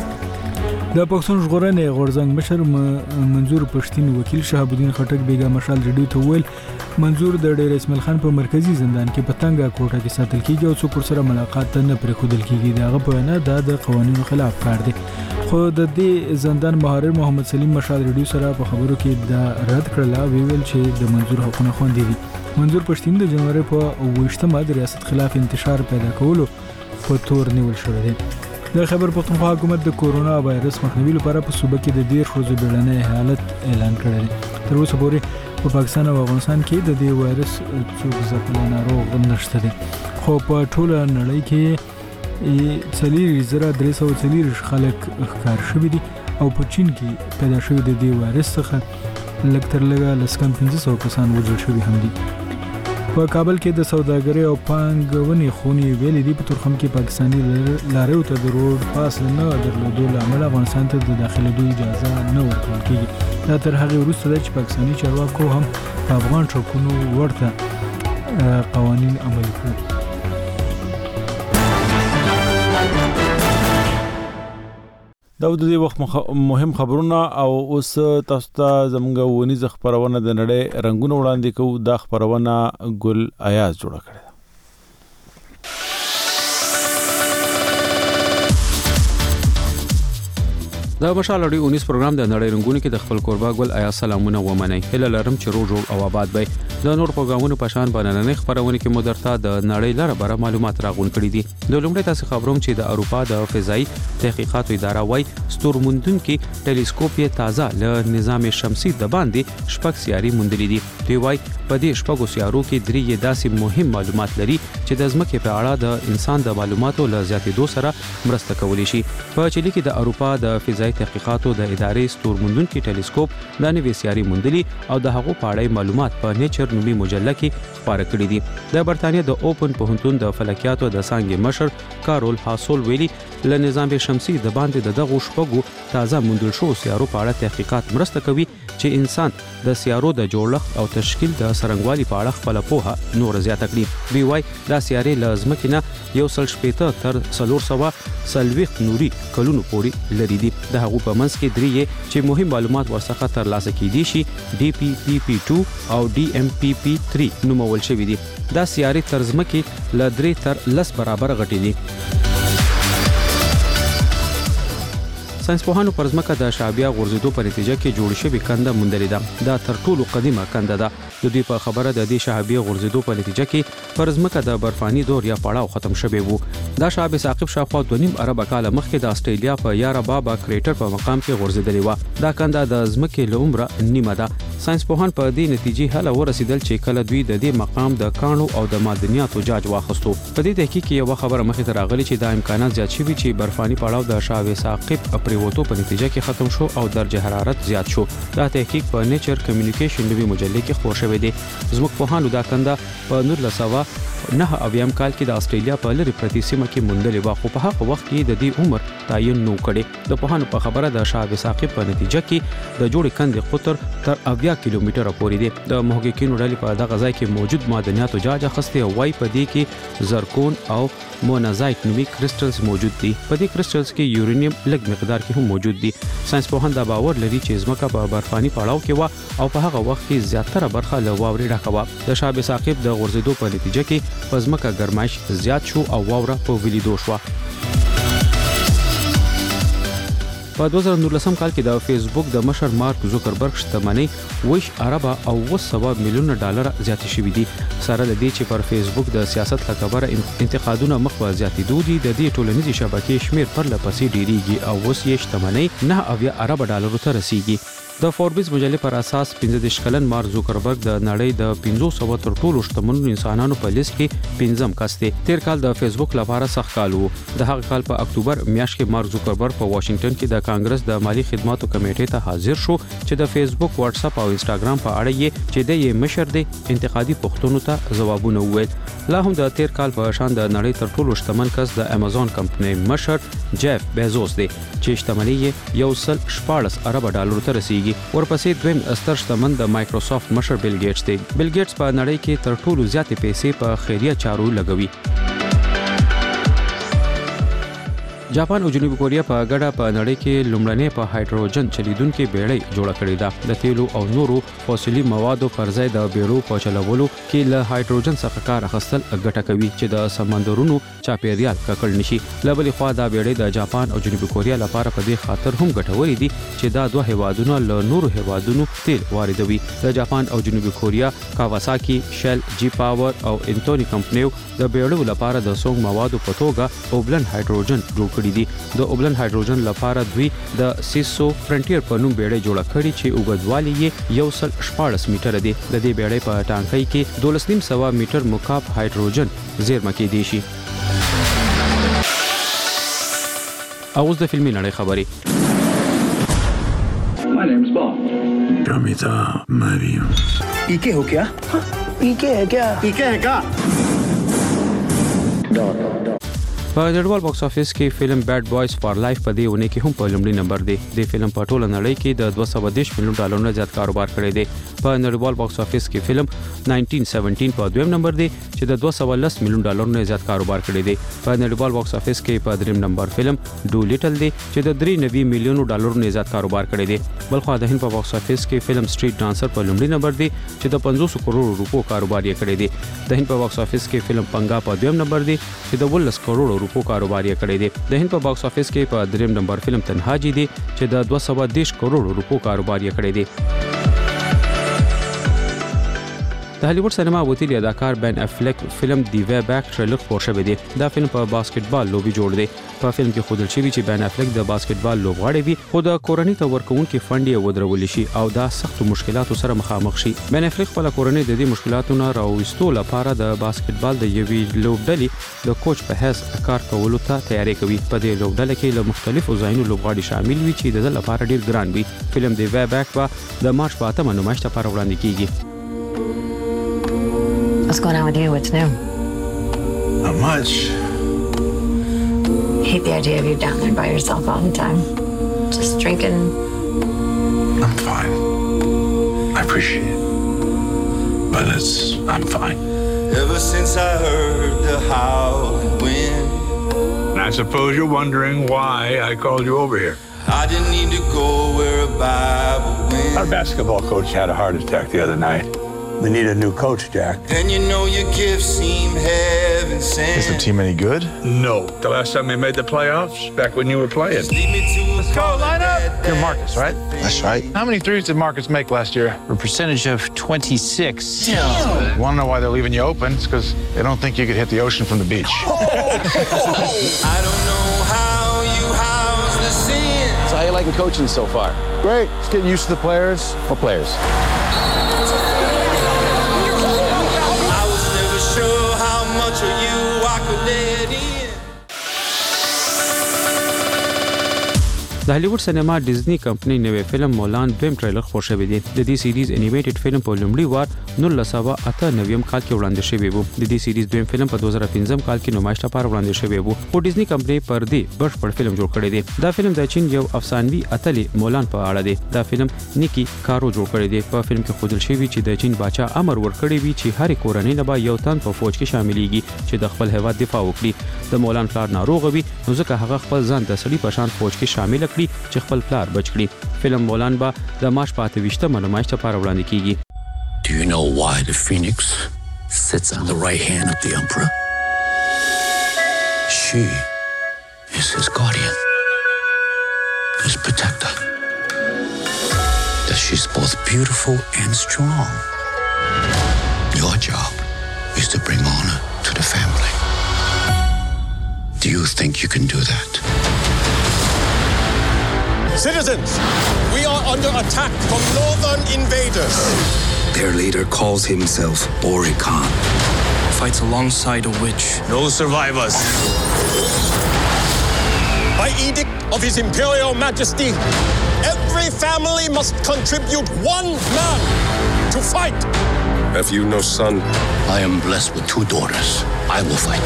د پښتون ژغورنې غورځنګ مشر منظور پښتين وکیل شهاب الدین خټک بیګا مشال ریډیو ته ویل منظور د ډیر اسماعیل خان په مرکزی زندان کې په تنګه کوټه کې ساتل کیږي او څوک سره ملاقات نه پرې خودل کیږي. دغه په نه د قوانینو خلاف کار دی. خو د دې زندان محرر محمد سلیم مشال ریډیو سره په خبرو کې د رد کړل ویل چې د منظور حقوقونه خوندي دي. منظور پښتين د جنوري په ویشتمه د ریاست خلاف انتشار پیدا کولو په تور نیول شوی دی. د خبر پښتونخوا حکومت د کورونا وایرس مخنیوي لپاره په صوبه کې د ډیر ورځې بیړنۍ حالت اعلان کړی دی. تر اوسه پورې په پاکستان او افغانستان کې د دې وایرس څوک ځپلي ناروغ نشته دي. خو په ټوله نړۍ کې څلور زره درې سوه څلور خلک ښکار شوي دي او په چین کې پیدا شوی د دې وایرس څخه لږ تر لږه لس کم پنځه سوه کسان وژل شوي هم دي. په کابل کې د سوداګرۍ او پانګونې خونې ویلې دي په تورخم کې پاکستاني لاریو ته د روډ پاس نه درلودو له امله افغانستان ته د داخلېدو اجازه نه ورکول کېږي. دا تر هغې وروسته ده چې پاکستاني چارواکو هم په افغان ټرکونو ورته قوانین عملي کړل. دا د دې وخت مهم خبرونه او اوس تاسو ته زموږ ونیز خبرونه د نړۍ رنگونه وړاندې کوو. دا خبرونه ګل ایاز جوړه کړې ده. دا مشال اړي اونیس پروګرام د نړۍ رنگونه کې د خپل کوربا ګل ایاز سلامونه ومني. هله لرم چې روز جوړ او آباد وي. د نور پروګرامونو په شان باندې خبرونه کې مدرته د نړۍ لپاره بره معلومات راغون کړي دي. د لومړی تاسو خبروم چې د اروپا د فضائي تحقیقاتو اداره وايي ستورمندونکو ټلیسکوپ یې تازه له نظام شمسي د باندې شپږ سیارې موندلې دي. دوی وايي په دې شپږو سیارو کې درې داسې مهم معلومات لري چې د ځمکې په اړه د انسان د معلوماتو له زیاتېدو سره مرسته کولی شي. په چلی کې د اروپا د فضائي تحقیقاتو د ادارې ستورمندونکو ټلیسکوپ د نوې سیارې موندلې او د هغو په اړه معلومات په نیچر نومي مجله کې خپاره کړي دي. د برتانیا د اوپن پوهنتون د فلکیاتو د څانګې مشر کارول هاسول ویلي له نظام شمسي د باندې د دغه شپږو تازه موندل شو سیارو په اړه تحقیقات مرسته کوي چې انسان د سیارو د جوړښت او تشکیل د سرنګوالي په اړه خپل پوهه نور زیاته کړي. دوی وايي دا سیارې له ځمکې نه یو سل شپېته تر څلور سوه څلوېښت نوري کلونو پورې لري دي. د هغو په منځ کې درې چې مهم معلومات ورڅخه ترلاسه کیدي شي ډي پی پی پی دوه او ډي ام پی پی درې نومول شوي دي. دا سیارې تر ځمکې له درې تر لس برابر غټې دي. ساينسپوهانو پر ځمکه د شعبيه غورځېدو په نتیجه کې جوړ شوی کنده موندلې ده. دا تر ټولو قدیمه کنده ده. د دې په خبره د دې شعبيه غورځېدو په نتیجه کې پر ځمکه د برفاني دور یا پړاو ختم شوی وو. دا شعبيه ثاقب شاوخوا دوه نیم ارب کاله مخکې د استرالیا په یارا بابا کریټر په مقام کې غورځېدلې و. دا کنده د ځمکې له عمره نیمه ده. ساينسپوهان په دې نتیجې هله ورسېدل چې کله دوی د دې مقام د کانو او د معدنیاتو جاج واخستو. په دې تحقیق کې یو خبره مخې ته راغلي چې د امکانات زیات شوي چې برفاني پړاو د شعبيه ثاقب پریوتو په نتیجه کې ختم شو او درجه حرارت زیات شو. دا تحقیق په نیچر کمیونیکیشن نومي مجله کې خپور شوی دی. زموږ په هانو دا کنده په نولس سوه نه اویایم کال کې د استرالیا په لری پرتی سیمه کې موندلې و. خو په هغه وخت کې د دې عمر تعین نو کړي. د په هانو په خبره د شعبيه ثاقب په نتیجه کې د جوړې کندې قطر تر اویا کیلومتره پورې دی. د محققینو ډلې په دغه ځای کې موجود معدنیاتو جاج اخیستي او وايي په دې کې زرکون او مونازایت نومي کرسټلز موجود دي. په دې کرسټلز کې یورانیم لږ مقدار کې هم موجود دي. ساينسپوهان دا باور لري چې ځمکه په برفاني پړاو کې و او په هغه وخت کې زیاتره برخه له واورې ډکه و. د شعبيه ثاقب د غورځېدو په نتیجه کې په ځمکه ګرمایش زیات شو او واوره په ویلیدو شو. په دوه زره نولسم کال کې د فیسبوک د مشر مارک زوکربرګ شتمنۍ ویش اربه او وسبا میلیون ډالر زیات شوې دي. سره د دې چې پر فیسبوک د سیاست لکبره انتقادونه مخ په زیاتېدو دي، د دې ټولنیزې شبکې شمیر پر لپسې ډیریږي او اوس یې شتمنۍ نه اویا اربه ډالرو ته رسیږي. د فوربس مجلې پر اساس پنځه دېرش کلن مارک زوکربرګ د نړۍ د پنځه سوه تر ټولو شتمنو انسانانو په لیست کې پنځم کس دی. تیر کال د فیسبوک لپاره سخت کال وو. د هغه کال په اکتوبر میاشت کې مارک زوکربرګ په واشنگټن کې د کانګرس د مالی خدماتو کمیټې ته حاضر شو چې د فیسبوک، واتس اپ او انستګرام په اړه یې چې د یې مشر دی انتقادي پوښتنو ته ځوابونه وویل. لا هم د تیر کال په شان د نړۍ تر ټولو شتمن کس د امازون کمپنۍ مشر جیف بیزوس دی چې شتمنۍ یې یو سل شپاړس اربه ډالرو ته رسیږي. ورپسې دویم ستر شتمن د مایکروسافت مشر بیل ګیټس دی. بیل ګیټس په نړۍ کې تر ټولو زیاتې پیسې په خیریه چارو لګوي. جاپان او جنوبي کوریا په ګډه په نړۍ کې لومړنۍ په هایدروجن چلیدونکو بیړۍ جوړه کړې ده. د تیلو او نورو فوسیلي موادو پر ځای د بیړو په چلولو کې له هایدروجن څخه کار اخیستل ګټه کوي چې د سمندرونو چاپیریال ککړ نشي. لبلې خوا دا بیړۍ د جاپان او جنوبي کوریا لپاره په دې خاطر هم ګټورې دي چې دا دوه هیوادونه له نورو هیوادونو تیل واردوي. د جاپان او جنوبي کوریا کاواساکی، شل، جی پاور او انټونی کمپنیو د بیړو لپاره د سونګ موادو په توګه اوبلن هایدروجن جوړ دي. د اوبلن هایدروجن لپاره دوی د سیسو فرنټیر په نوم بیړۍ جوړه کړې چې اوږدوالی یې یو سل شپاړس میټر دی. د دې بیړۍ په ټانکۍ کې دولس نیم سوه میټر مکعب هایدروجن زیرمه کېدی شي. اوس د فلمي نړۍ خبرې. My name's Bob. Ramita Mariam. ये क्या हो क्या? ये क्या है क्या? ये क्या है क्या? په نړیوال باکس افیس کې فلم بیډ بوایز فار لایف په دې ونه کې هم په لومړي نمبر دی. د فلم په ټوله نړۍ کې د دوه سوه دېرش میلیون ډالرو نه زیات کاروبار کړی دی. په نړیوال باکس افیس کې فلم نولس سبعتر په دویم نمبر دی چې د دوه سوه لس میلیون ډالرو نه زیات کاروبار کړی دی. په نړیوال باکس افیس کې په دریم نمبر فلم ډو لیټل دی چې د درې نوي میلیون ډالرو نه زیات کاروبار کړی دی. بلخو د هند په باکس افیس کې فلم سټریټ ډانسر په لومړي نمبر دی چې د پنځوس کروڑ روپو کاروبار یې کړی دی. د هند په باکس افیس کې فلم پنګا په دویم نمبر دی چې د ولس کروڑ روپو کاروبار یې کړی دی. د هند په باکس افیس کې په دریم نمبر فلم تنهاجی دی چې د دوه سوه دېرش کروڑ روپو کاروبار یې کړی دی. د هالیوډ سینما وتیلی اداکار بن افلک فلم دی وی بیک ټریلر خپور شوی دی. دا فلم په باسکټبال لوبي جوړ دی. په فلم کې ښودل شوی چې بن افلک د باسکټبال لوبغاړی وي خو د کورنۍ ته ورکوونکي فند یې ودرول شي او دا سخت مشکلاتو سره مخامخ شي. بن افلک خپل کورنۍ د دې مشکلاتو نه راوستو لپاره د باسکټبال د یوې لوبډلې د کوچ په حیث کار کولو ته تیاری کوي. په دې لوبډله کې له مختلفو ځایونو لوبغاړي شامل وي چې د دې لپاره ډیر ګران وي. فلم دی وی بیک په د مارچ په اتمه نمایش لپاره وړاندې کیږي. What's going on with you? What's new? Not much. Hate the idea of you down there by yourself all the time. Just drinking. I'm fine. I appreciate it. But it's... I'm fine. Ever since I heard the howling wind. And I suppose you're wondering why I called you over here. I didn't need to go where a Bible went. Our basketball coach had a heart attack the other night. We need a new coach, Jack. And you know your gifts seem heaven sent. Is the team any good? No. The last time they made the playoffs, back when you were playing. Let's go, line up! You're Marcus, right? That's right. How many threes did Marcus make last year? A percentage of twenty-six. You want to know why they're leaving you open? It's because they don't think you could hit the ocean from the beach. I don't know how you house the sin. So how you liking coaching so far? Great. Just getting used to the players. What players? د هالیوډ سینما ډیزنی کمپنۍ نوې فلم مولان دویم ټریلر خپور شوی دی. د دې سیریز انیمیټډ فلم په لومړي وار نولس سوه اته نویم کال کې وړاندې شوی و. د دې سیریز دویم فلم په دوه زره پنځم کال کې نمایش لپاره وړاندې شوی و. خو ډیزنی کمپنۍ پر دې بشپړ فلم جوړ کړی دی. دا فلم د چین یو افسانوي اتلې مولان په اړه دی. دا فلم نیکی کارو جوړ کړی دی. په فلم کې ښودل شوی چې د چین باچا امر ورکړی وی چې هر کورنۍ نه به یو تن په فوج کې شاملېږي چې د خپل هیواد دفاع وکړي. د مولان پلار ناروغ وي نو ځکه هغه خپل ځان د سړي په شان فوج کې شامل کړي چې خپل پلار بچ کړي. فلم مولان با د مارچ په اته ویشتمه نمایش لپاره وړاندې کیږي. Do you know why the phoenix sits on the right hand of the emperor? She is his guardian. was protect her. That she's both beautiful and strong. Your job is to bring honor to the family. Do you think you can do that? Citizens, we are under attack from northern invaders. Their leader calls himself Ori Khan. Fights alongside a witch. No survivors. By edict of His Imperial Majesty, every family must contribute one man to fight. Have you no son? I am blessed with two daughters. I will fight.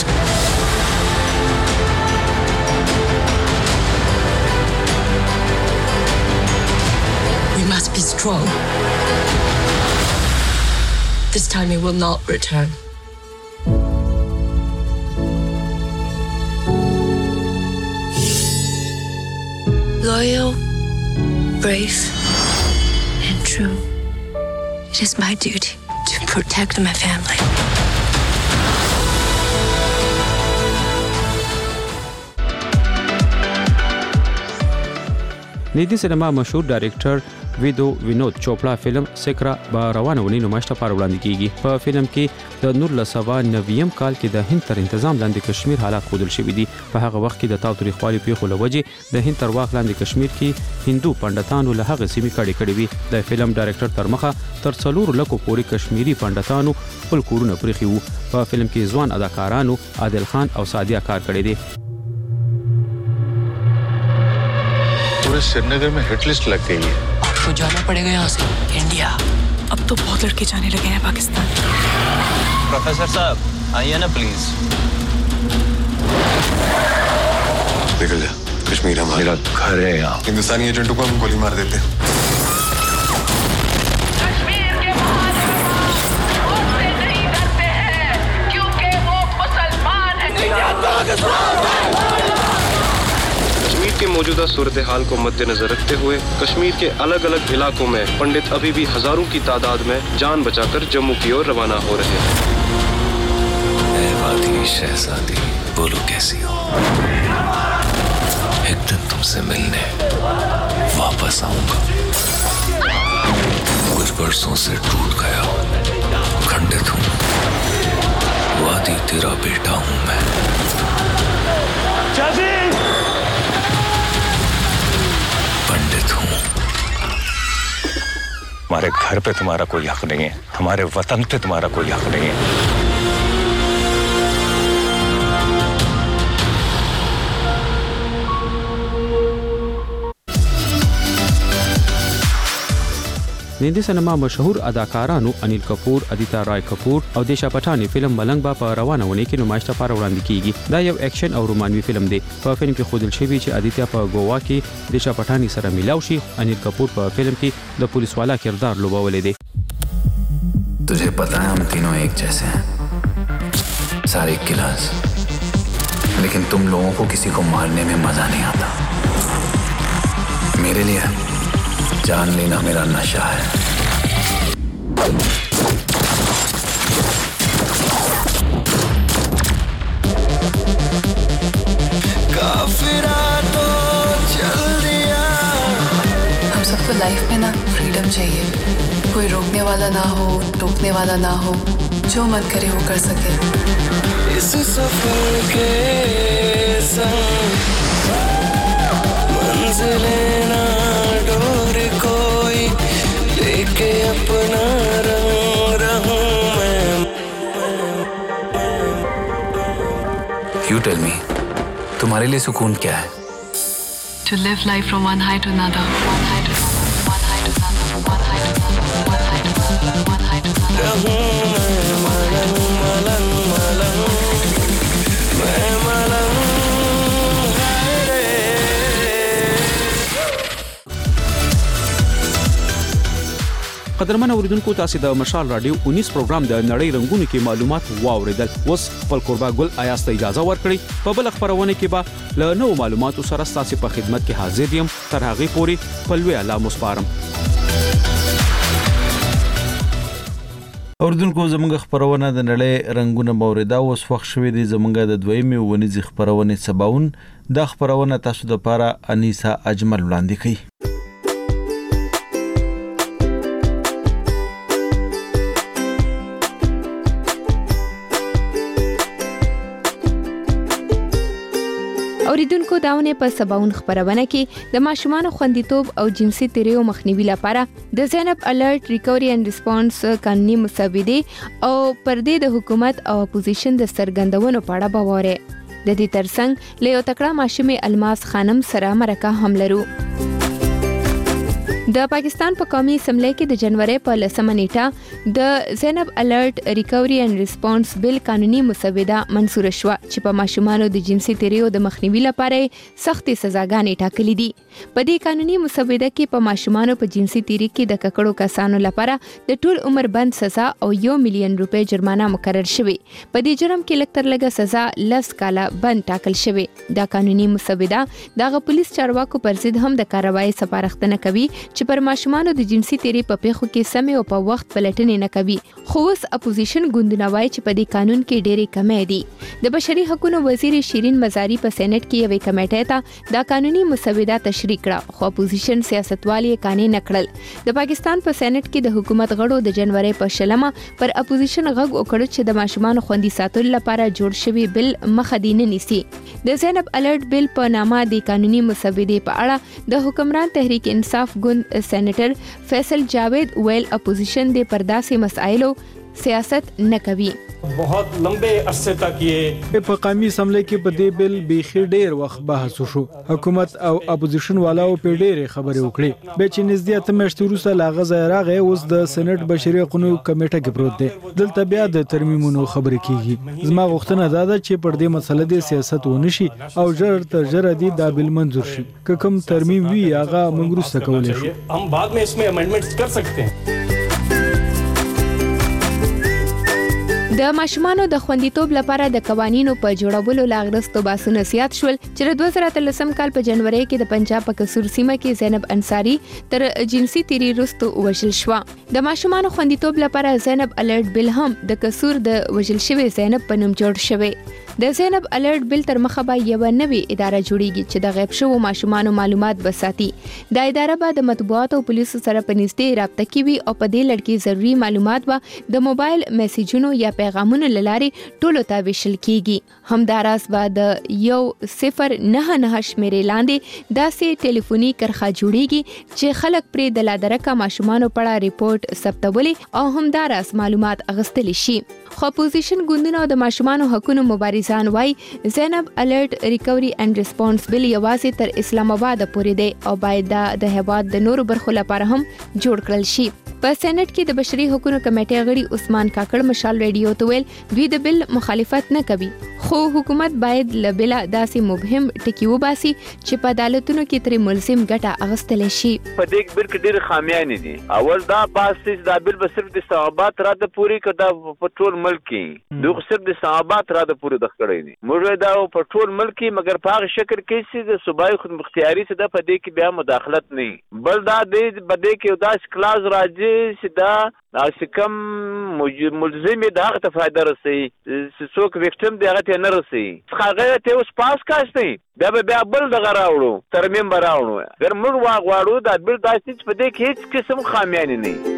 We must be strong. This time he will not return. Loyal, brave, and true. It is my duty to protect my family. نیدی سینما مشهور ډایرکټر ویدو وینود چوپړا فلم سکرا به روانه ونی نمایش ته وړاندې کیږي. په فلم کې د نور لسوا نویم کال کې د هند تر تنظیم لاندې کشمیر حالات ښودل شوي دي. په هغه وخت کې د تاوتریخوالي پیښو له وجې د هند تر واک لاندې کشمیر کې هندو پندتانو له هغه سیمې کډې کړې وي. د فلم ډایرکټر تر مخه تر څلور لکو پورې کشمیری پندتانو خپل کورونه پرېښي وو. په فلم کې ځوان اداکارانو عادل خان او سعدیه کار کړی دی. श्रीनगर में hit list लग गई है. आपको जाना पड़ेगा यहाँ से इंडिया. अब तो बहुत लड़के जाने लगे हैं पाकिस्तान. प्रोफेसर साहब आइए ना प्लीज. निकल जा. कश्मीर हमारा घर है यहाँ. हिंदुस्तानी एजेंटों को हम गोली मार देते हैं. कश्मीर के महाराज उससे नहीं डरते हैं क्योंकि वो मुसलमान हैं. कश्मीर की मौजूदा सूरत हाल को मद्देनजर रखते हुए कश्मीर के अलग अलग इलाकों में पंडित अभी भी हजारों की तादाद में जान बचाकर जम्मू की ओर रवाना हो रहे हैं. वादी शहजादी बोलो कैसी हो? एक दिन तुमसे मिलने वापस आऊंगा. कुछ बरसों से टूट गया हूं, खंडित हूं. वादी तेरा बेटा हूं मैं. पंडित हूं. हमारे घर पे तुम्हारा कोई हक नहीं है. हमारे वतन पे तुम्हारा कोई हक नहीं है. هندي سینما مشهور اداکارانو انیل کپور، ادیتا رای کپور او دیشا پټانی فلم ملنګ با په روانه ونی کې نمایش ته وړاندې کیږي. دا یو اکشن او رومانوي فلم دی. په فلم کې خودل شوی چې ادیتا په ګوا کې دیشا پټانی سره ملاو شي. انیل کپور په فلم کې د پولیس والا کردار لوبولې دی. तुझे पता है हम तीनों एक जैसे हैं, सारे किलर्स, लेकिन तुम लोगों को किसी को मारने में मजा नहीं आता. मेरे लिए जान लेना मेरा नशा है. काफिरा तो चल दिया. हम सबको लाइफ में ना फ्रीडम चाहिए. कोई रोकने वाला ना हो, टोकने वाला ना हो. जो मन करे वो कर सके. इस सफर के संग मंजिले ना डोर कोई लेके अपना रंग रहूं मैं. You tell me, तुम्हारे लिए सुकून क्या है? To live life from one high to another. One high to another. One high to another. One high to another. One high to another. One high to another. रहूं मैं मलंग मलंग मलंग मैं मलंग है रे. قدرمن اوریدونکو تاسو د مشال رادیو انیس پروګرام د نړۍ رنگونو کې معلومات واوریدل. اوس خپل قربا ګل آیاس ته اجازه ورکړئ. په بل خبرونه کې به له نو معلوماتو سره تاسو په خدمت کې حاضر یم. تر هغه پورې پلوي الله مسپارم. اوردونکو زمونږ خبرونه د نړۍ رنگونه موریدا اوس وخت شوې دي. زمونږ د دویمې ونیزي خبرونه سباون د خبرونه تاسو د لپاره انیسا اجمل وړاندې کړي. اوریدونکو داونه په سباون خبرونه کې د ماشومان خوندیتوب او جنسي تیریو مخنیوي لپاره د زینب الرټ ریکوري اند ریسپانس قانوني مسودې او پردې د حکومت او اپوزیشن د سرګندونو په اړه باوره د دې ترڅنګ له یو تکړه ماشومې الماس خانم سره مرکه هم لرو. د پاکستان په قومي اسمبلی کې د جنوري په لسمه نیټه د زینب الرټ ریکوري اند ریسپانس بل قانوني مسوده منزور شو چې په ماشومانو د جنسي تیریو د مخنیوي لپاره سختې سزاګانې ټاکلې دي. په دې قانوني مسوده کې په ماشومانو په جنسي تیری کې د ککړو کسانو لپاره د ټول عمر بند سزا او یو میلیون روپۍ جرمانه مقرر شوی. په دې جرم کې لکتر لګه سزا لس کاله بند ټاکل شوی. دا قانوني مسوده دغه پولیس چارواکو پر ضد هم د کاروایی سپارښتنه کوي چې پر ماشومانو د جنسي تیری په پیښو کې سمې او په وخت پلټنې نه کوي. خو اوس اپوزیشن ګوندونه وایي چې په دې قانون کې ډېرې کمې دي. د بشري حقوقو وزیر شیرین مزاری په سېنات کې یوې کمیټې ته دا قانوني مسوده تشریح کړه، خو اپوزیشن سیاستوال یې قانې نه کړل. د پاکستان په سېنات کې د حکومت غړو د جنوري په شلمه پر اپوزیشن غږ وکړ چې د ماشومانو خوندي ساتلو لپاره جوړ شوی بل مخه دی نه نیسي. د زینب الرټ بل په نامه د قانوني مسودې په اړه د حکمران تحریک انصاف ګوند سېنیټر فیصل جاوید ویل اپوزیشن د پرداسي مسایلو سیاست نه کوي. बहुत लंबे अरसे तक ये په قومي اسمبلی کې په دې بل بیخي ډیر وخت بحث وشو. حکومت او اپوزیشن والاو په ډېرې خبرې وکړې. به چې نږدې اته میاشتې وروسته لا غزا راغی، اوس د سېنات بشري حقوقو کمیټه کې پروت دی. دلته بیا د ترمیمونو خبرې کیږي. زما غوښتنه دا ده چې پر دې مسله د سیاست ونشي او ژر تر ژره دې دا بل منظور شي. که کوم ترمیم وي هغه موږ وروسته کولی شو. हम बाद में इसमें अमेंडमेंट्स कर सकते हैं. د ماشومانو د خوندیتوب لپاره د قوانینو په جوړولو لاغرستو باسونه زیات شول چې د دوه زره اتلسم کال په جنوري کې د پنجاب په قصور سیمه کې زینب انصاری تر جنسي تیری وروسته وژل شو. د ماشومانو خوندیتوب لپاره زینب الرټ بل هم د قصور د وژل شوی زینب په نوم جوړ شوی. د زینب الرټ بل تر مخه به یو نوې اداره جوړیږي چې د غیب شوو ماشومانو معلومات بساتي. دا اداره به د مطبوعاتو او پولیسو سره په نږدې رابطه کوي او په دې لړ کې ضروري معلومات به د موبایل میسجونو یا پیغامونو لارې ټولو ته ویشل کیږي. همداراز به د یو صفر نه نه شمیرې لاندې داسې ټلیفوني کرخه جوړیږي چې خلک پرې د لادرکه ماشومانو په اړه ریپورت ثبتولې او همداراز معلومات اغستلی شي. خو اپوزیشن ګوندونه د ماشومانو حقوقو مبارزان وای زینب الرټ ریکوري اند ریسپانس بل یوازې تر اسلام آباد پورې دی او باید د هیواد د نورو برخو لپاره هم جوړ کړل شي. په سېنات کې د بشري حقوقو کمیټې غړي عثمان کاکړ مشال ریډیو ته ویل دوی د بل مخالفت نه کوي، خو حکومت باید له بل داسې مبهم ټکی وباسي چې په عدالتونو کې تر ملزم ګټه اغستل شي. په دې بل کې ډېر خامیان دي. اول دا پاسې دا بل به صرف د صحابات را د پوری کړه په ټول ملک کې، دوی صرف د صحابات را د پوری د خړې دي. موږ دا په ټول ملک کې مګر په هغه شکل کې چې د صوبایي خود مختیاري څخه د په دې کې بیا مداخلت نه. بل دا د بده کې داس کلاس راځي چې دا چې کوم ملزم دی هغه ته فائدہ رسي، څوک وکټم دی هغه ته نه رسي. هغه ته اوس پاس کاشتي دا به بیا بل دغه راوړو ترمیم براوړو. ګر موږ واغواړو دا بل داسې چې په دې کې هیڅ قسم خامیان نه.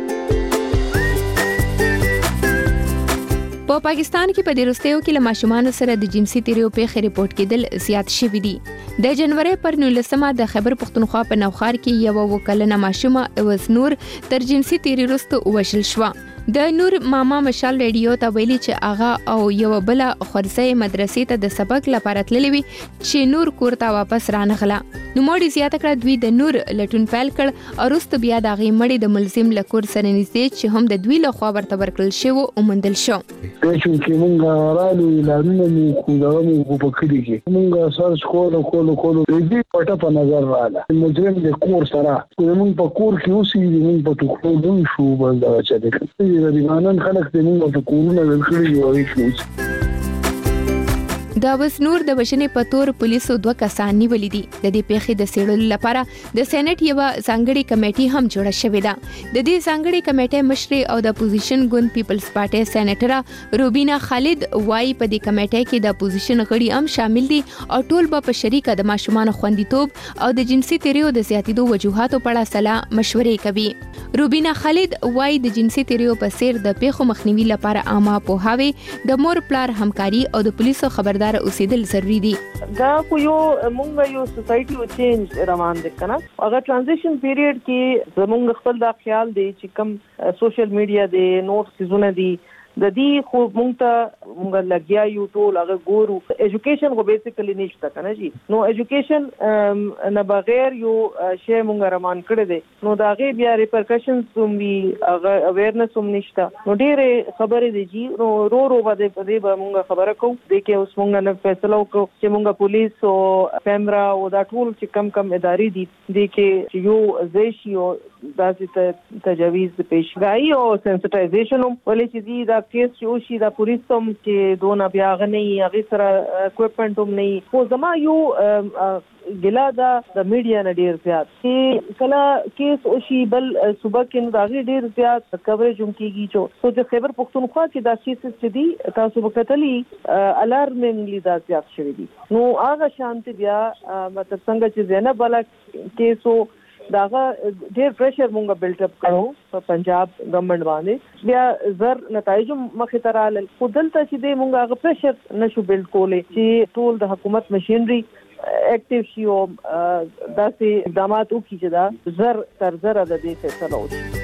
په پاکستان کې په دیرستیو کې له ماشومان سره د جنسي تیریو پیښې ریپورت کېدل زیات شوي دي. د جنوري پر نولسمه د خیبر پختونخوا په نوخار کې یو وکلنه ماشومه اوس نور تر جنسي تیری وروسته وژل شوه. د نور ماما مشال ریډیو ته ویلي چې هغه او یو بل خورسي مدرسې ته د سبق لپاره تللی وي چې نور کور ته واپس رانغله. نو مړي زیاته کړه دوی د نور لټون پیل کړ او وروسته بیا د هغې مړي د ملزم له کور سره نږدې چې هم د دوی له خوا ورته ورکړل شوی وموندل شو. چې مونږ رالو اعلانونه مو خو دغه مو په کلي کې مونږ سرچ کولو کولو کولو دې پټه په نظر رااله مجرم د کور سره مونږ په کور کې اوسېږي، مونږ په ټوکو دون شو بل دغه چا د غریبانان خلک د مونږ په کورونه ولکړي وي. د وسنور د وژنې په تور پولیسو دوه کسان نیولي دي. د دې پیښې د څېړلو لپاره د سېنات یو ځانګړي کمیټه هم جوړه شوې ده. د دې ځانګړي کمیټې مشر او د اپوزیشن ګوند پیپلز پارټي سېنیټر روبینا خالد وايي په دې کمیټې کې د اپوزیشن غړي هم شامل دي او ټول به په شریکه د ماشومان خوندیتوب او د جنسي تیریو د زیاتېدو وجوهاتو په اړه سلا مشورې کوي. روبینا خالد وايي د جنسي تیریو په څیر د پیښو مخنیوي لپاره عامه پوهاوی، د مور پلار همکاري او د پولیسو خبردار اوسېدل ضروري دي. دا خو یو مونږ یو سوسایټي او چینج روان دي کنه. هغه ترانزیشن پیریډ کې زمونږ خپل دا خیال دی چې کوم سوشل میډیا دی نور سيزونه دي د دې خو مونږ ته مونږ لګیا یو ټول هغه ګورو. ایجوکیشن خو بیسیکلی نشته کنه جی. نو ایجوکیشن نه بغیر یو شی مونږ روان کړی دی نو دا غي بیا ریپرکشنز هم وی هغه اویرنس هم نشته. نو ډېر خبرې دي جی. نو رو رو باندې په دې به مونږ خبره کوو د کې اوس مونږ نه فیصله وکړو چې مونږ پولیس او کیمرا او دا ټول چې کم کم ادارې دي د کې یو زیشي او داسې تجاویز پیشګاهي او سنسټایزیشن هم ولې چې دی دا کیس چې شي دا پولیس هم چې دونه بیا غني هغه سره اکوپمنټ هم نه خو زما یو ګلا دا د میډیا نه ډیر زیات چې کله کیس او شي بل صبح کې نو دا ډیر زیات کوریج هم کیږي چې سو چې خیبر پختونخوا کې دا کیسز چې دي تاسو وکټلی الارمینګلی دا زیات شوی دي. نو هغه شانتي بیا مطلب څنګه چې زینب والا کیسو داغه ډیر پریشر مونږه بیلټ اپ کړو په پنجاب ګورنمنت باندې بیا زر نتایج مخې ته رالل خو دلته چې د مونږه هغه پریشر نشو بیلټ کولې چې ټول د حکومت مشینری اکټیو شي او داسې اقدامات وکړي چې دا زر تر زر د دې فیصله وشي.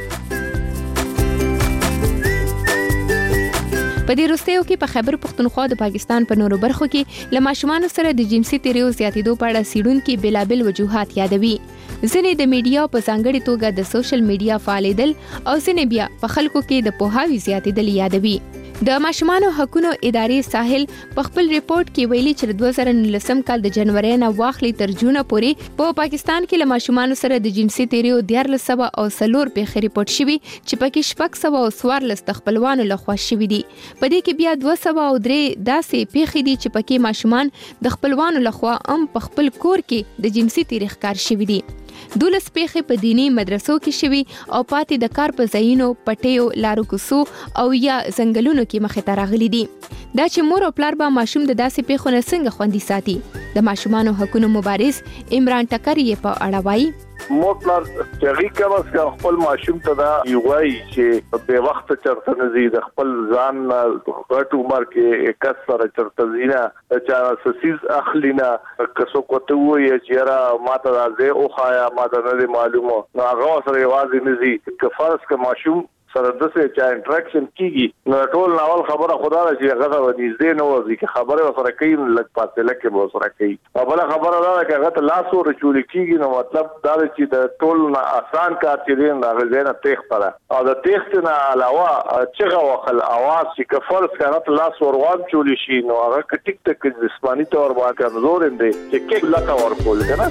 په دې وروستیو کې په خیبر پختونخوا د پاکستان په نورو برخو کې له ماشومانو سره د جنسي تیریو زیاتېدو په اړه څېړونکي بېلابېل وجوهات یادوي. ځینې د میډیا په ځانګړې توګه د سوشل میډیا فعالیدل او ځینې بیا په خلکو کې د پوهاوي زیاتېدل یادوي. د ماشومانو حقوقو ادارې ساحل په خپل ریپورت کې ویلي چې دوه زره نولسم کال د جنوري نه واخلي تر جون پورې په پاکستان کې له ماشومانو سره د جنسي تیریو دیارلس سوه او څلور پیښې ریپورت شوي چې پکې شپږ سوه او څوارلس د خپلوانو لخوا شوي دي. په دې کې بیا دوه سوه او درې داسې پیښې دي چې پکې ماشومان د خپلوانو لخوا هم په خپل کور کې د جنسي تیری ښکار شوي دي. دولس پیښې په دینی مدرسو کې شوي او پاتې د کار په ځایونو پټیو لارو کوڅو او یا ځنګلونو کې مخې ته راغلي دي. دا چې مور او پلار به ماشوم د داسې پیښو نه څنګه خوندي ساتي. د ماشومانو حقوقو مبارز عمران ټکر یې په اړه وایي. مور پلار چې کوم څه خپل ماشوم ته دا یوای چې په وخت چرته نزي د خپل ځان غټ عمر کې کثر چرته زینا چې سسیز اخلینا کسو کوته وي چې را ماته راځي او خایا ماته نه معلومه نو هغه سره یوازې نزي کفارس کا ماشوم سره د څه چا انټریکشن کیږي نو ټول ناول خبره خدا را چې هغه د نږدې نو وځي چې خبره سره کوي لږ فاصله کې به سره کوي او بل خبره دا چې هغه ته لاس ور چول کیږي نو مطلب دا چې د ټول نه آسان کار چې دی هغه زینه تخ پره او د تخ نه علاوه چې غوخل اواز چې کفرس کنه لاس ور وان چول شي نو هغه ټیک ټک جسمانی تور باندې کمزور اندي چې کې لکه ور کول کنه.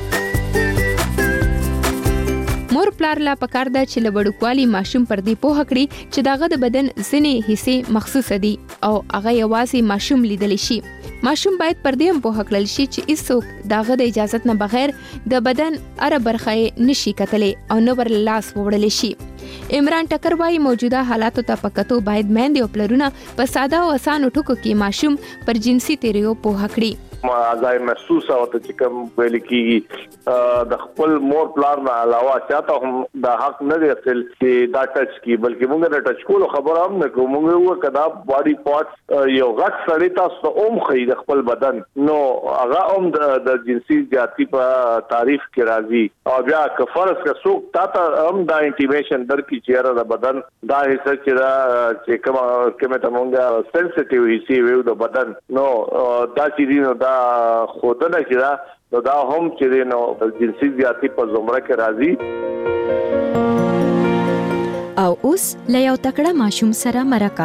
مور پلار لا پکار ده چې لوړکوالي ماشوم پر دې پوه کړي چې داغه د بدن ځینې حصے مخصوص دي او هغه یوازې ماشوم لیدل شي. ماشوم باید پر دې هم پوه کړل شي چې هیڅوک داغه د اجازه نه بغیر د بدن اره برخه نشي کتلې او نه ور لاس وړل شي. عمران ټکر وايي موجوده حالاتو ته پکتو باید مېندې او پلرونه په ساده او اسانه ټکو کې ماشوم پر جنسي تیریو پوه کړي. ما ځای محسوس او ته چې کوم ویل کیږي د خپل مور پلار نه علاوه چاته هم د حق نه دی اصل چې دا ټچ کی بلکې موږ د ټچ کولو خبر هم نه کوو. موږ یو کدا باډي پارټس یو غټ سړی تاسو اوم خې د خپل بدن نو هغه هم د جنسي زیاتی په تعریف کې راځي او بیا کفرس کا څوک تاسو هم دا انټیمیشن در کی چیرې د بدن دا حصہ چې دا چې کومه کومه ته موږ سنسټیو حصے ویو د بدن نو دا چې دا خودنه چې دا نو دا هم چې نو جنسي زیاتی په زمره کې راځي. او اوس له یو تکړه ماشوم سره مرکه.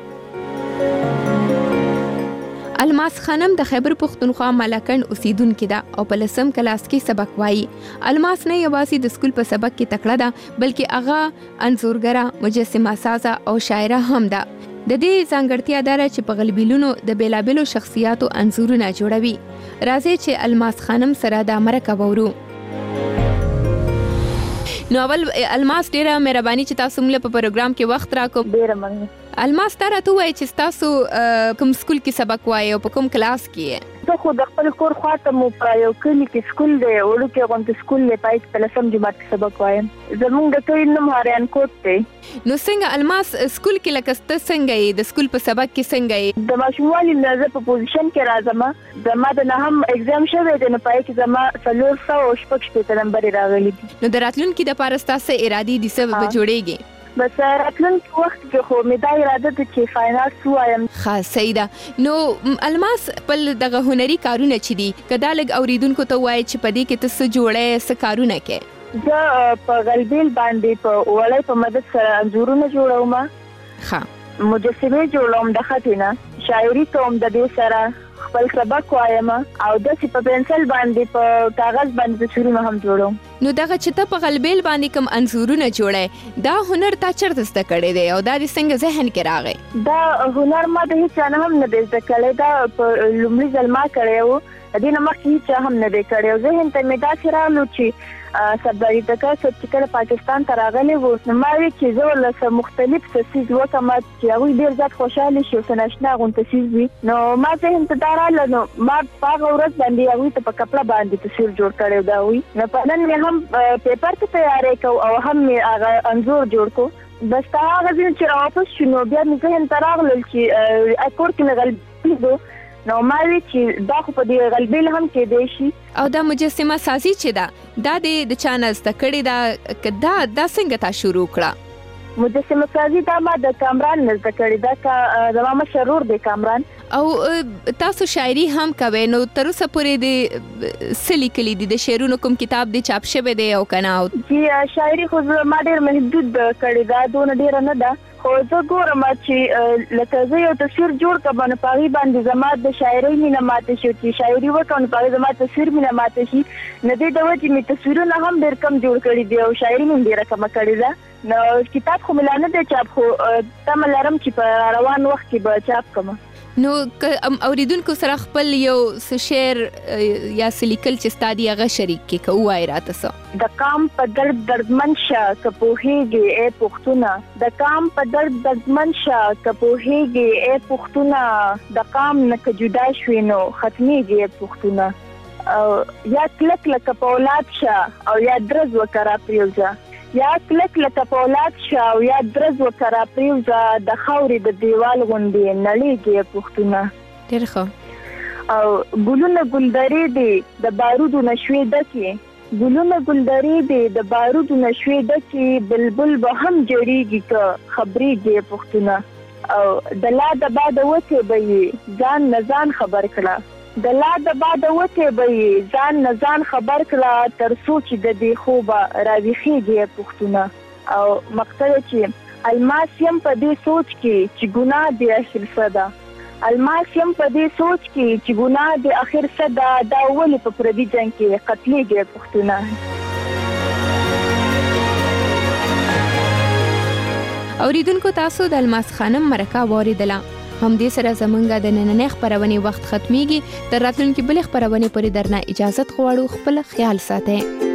الماس خانم د خیبر پختونخوا ملکند اوسیدونکې ده او په لسم کلاس کې سبق وایي. الماس نه یوازې د سکول په سبق کې تکړه ده بلکې هغه انځورګره، مجسمه سازه او شاعره هم ده. د دې ځانګړتیا دار چې په غلبیلونو د بیلابلو شخصیاتو انځورونه جوړوي. راځي چې الماس خانم سره د مرکه وورو. نو اول الماس ډیره مهرباني چې تاسو موږ په پروګرام کې وخت راکو. ډیره مننه. الماس تاسو ته وایي چې تاسو کوم سکول کې سبق وایي او په کوم کلاس کې؟ زه خو د خپل کور خواته مو په یو کلی کې سکول دی، وړوکی غونډه سکول دی، پای کې لسم جماعت کې سبق وایم. زمونږ د کلی نوم هریان کوټ دی. نو څنګه الماس سکول کې لکه ست څنګه یې د سکول په سبق کې څنګه یې؟ د ماشوموالي نه زه په پوزیشن کې راځم، زما د نهم ایگزام شوی دی، نو پای کې زما څلور سوه شپږ شپېته نمبر راغلي دي. نو د راتلونکي دپاره ستاسو ارادې دي څه به جوړیږي؟ بس راتلونکي وخت کې خو مې دا اراده ده چې فاینانس وایم. ښه صحیح ده. نو الماس خپل دغه هنري کارونه چې دي که دا لږ اوریدونکو ته وایي چې په دې کې ته څه جوړی څه کارونه کوې؟ زه په غلبیل باندې په وړۍ په مدد سره انځورونه جوړوم، ښه مجسمې جوړوم د خټې نه، شاعري کوم د دې سره، خپل سبق وایم او داسې په پنسل باندې په کاغذ باندې تصویرونه هم جوړوم. نو دغه چې ته په غلبیل باندې کوم انځورونه جوړی دا هنر تا چېرته زده کړی دی او دا دې څنګه ذهن کې راغی؟ دا هنر ما د هیڅ چا نه هم نه دی زده کړی، دا په لومړي ځل ما کړی و، د دې نه مخکې هیڅ چا هم نه دی کړی او ذهن ته مې داسې راغلو چې سردار ټکر صاحب چې کله پاکستان ته راغلی و نو ما وی چې زه ورله مختلف څه څیز وکړم چې هغوی ډېر زیات خوشحاله شي او څه ناشنا غونته څیز وي. نو ما ذهن ته دا راغله، نو ما په هغه ورځ باندې هغوی ته په کپړه باندې تصویر جوړ کړی و د هغوی. نو په نن مې هم پیپر ته تیاری کوو او هم مې هغه انځور جوړ کړو. بس تا هغه ځین چې راواپس شو نو بیا مې ذهن ته راغلل چې کور کې مې غلبي دو، نو ما وی چې دا خو په دې غلبیل هم کېدی شي. او دا مجسمه سازي چې ده دا د چا نه زده کړې ده دا دا څنګه تا شروع کړه؟ مجسمه سازي دا ما د کامران نه زده کړې ده، زما مشر ورور دی کامران. او تاسو شاعري هم کوئ، نو تر اوسه پورې د څه لیکلي دي؟ د شعرونو کوم کتاب دی چاپ شوی دی او که نه؟ جی شاعري خو ما ډېر محدود کړې ده، دونه ډېره نه ده، خو زه ګورم چې لکه زه یو تصویر جوړ کړم نو په هغې باندې زما د شاعرۍ مینه ماته شي، چې شاعري وکړم نو په هغې زما تصویر مینه ماته شي. نو دې د وجې مې تصویرونه هم ډېر کم جوړ کړي دي او شاعري مې هم ډېره کمه کړې ده. نو کتاب خو مې لا نه دی چاپ، خو تمه لرم چې په روان وخت کې به چاپ کړم. نو اوریدونکو سره خپل یو څه شعر یا څه لیکل چې ستا دي هغه شریک کړي، که ووایې راته څه؟ د قام په درد دردمن شه که پوهېږې ای پښتونه، د قام په درد دردمن شه که پوهېږې ای پښتونه، د قام نه که جدا شوې نو ختمېږي ای پښتونه. او یا کلک لکه په اولاد شه او یا درز وکړه را پرېوځه، یا کلک لکه په اولاد شه او یا درز وکړه را پرېوځه، د خاورې د دیوال غوندې نړېږي پښتونه. ډېر ښه. او ګلونه ګلدرې دي د بارودو نه شوې ډکې، ګلونه ګلدرې دي د بارودو نه شوې ډکې، بلبل به هم جړېږي که خبرېږي پښتونه. او د لا د باده وتې به یې ځان نه ځان خبر کړه، د لا د باده وتې به یې ځان نه ځان خبر کړه، تر څو چې د دې خوبه راویښېږي پښتونه. او مقصد چې الماس یم په دې سوچ کې چې ګناه دې اخر څه ده، الماس یم په دې سوچ کې چې ګناه دې اخر څه ده، دا ولې په پردي جنګ کې قتلېږي پښتونه. اوریدونکو تاسو د الماس خانم مرکه واوریدله. همدې سره زمونږ د نننۍ خپرونې وخت ختمیږي. تر راتلونکي بلې خپرونې پورې درنه اجازت غواړو. خپل خیال ساتئ.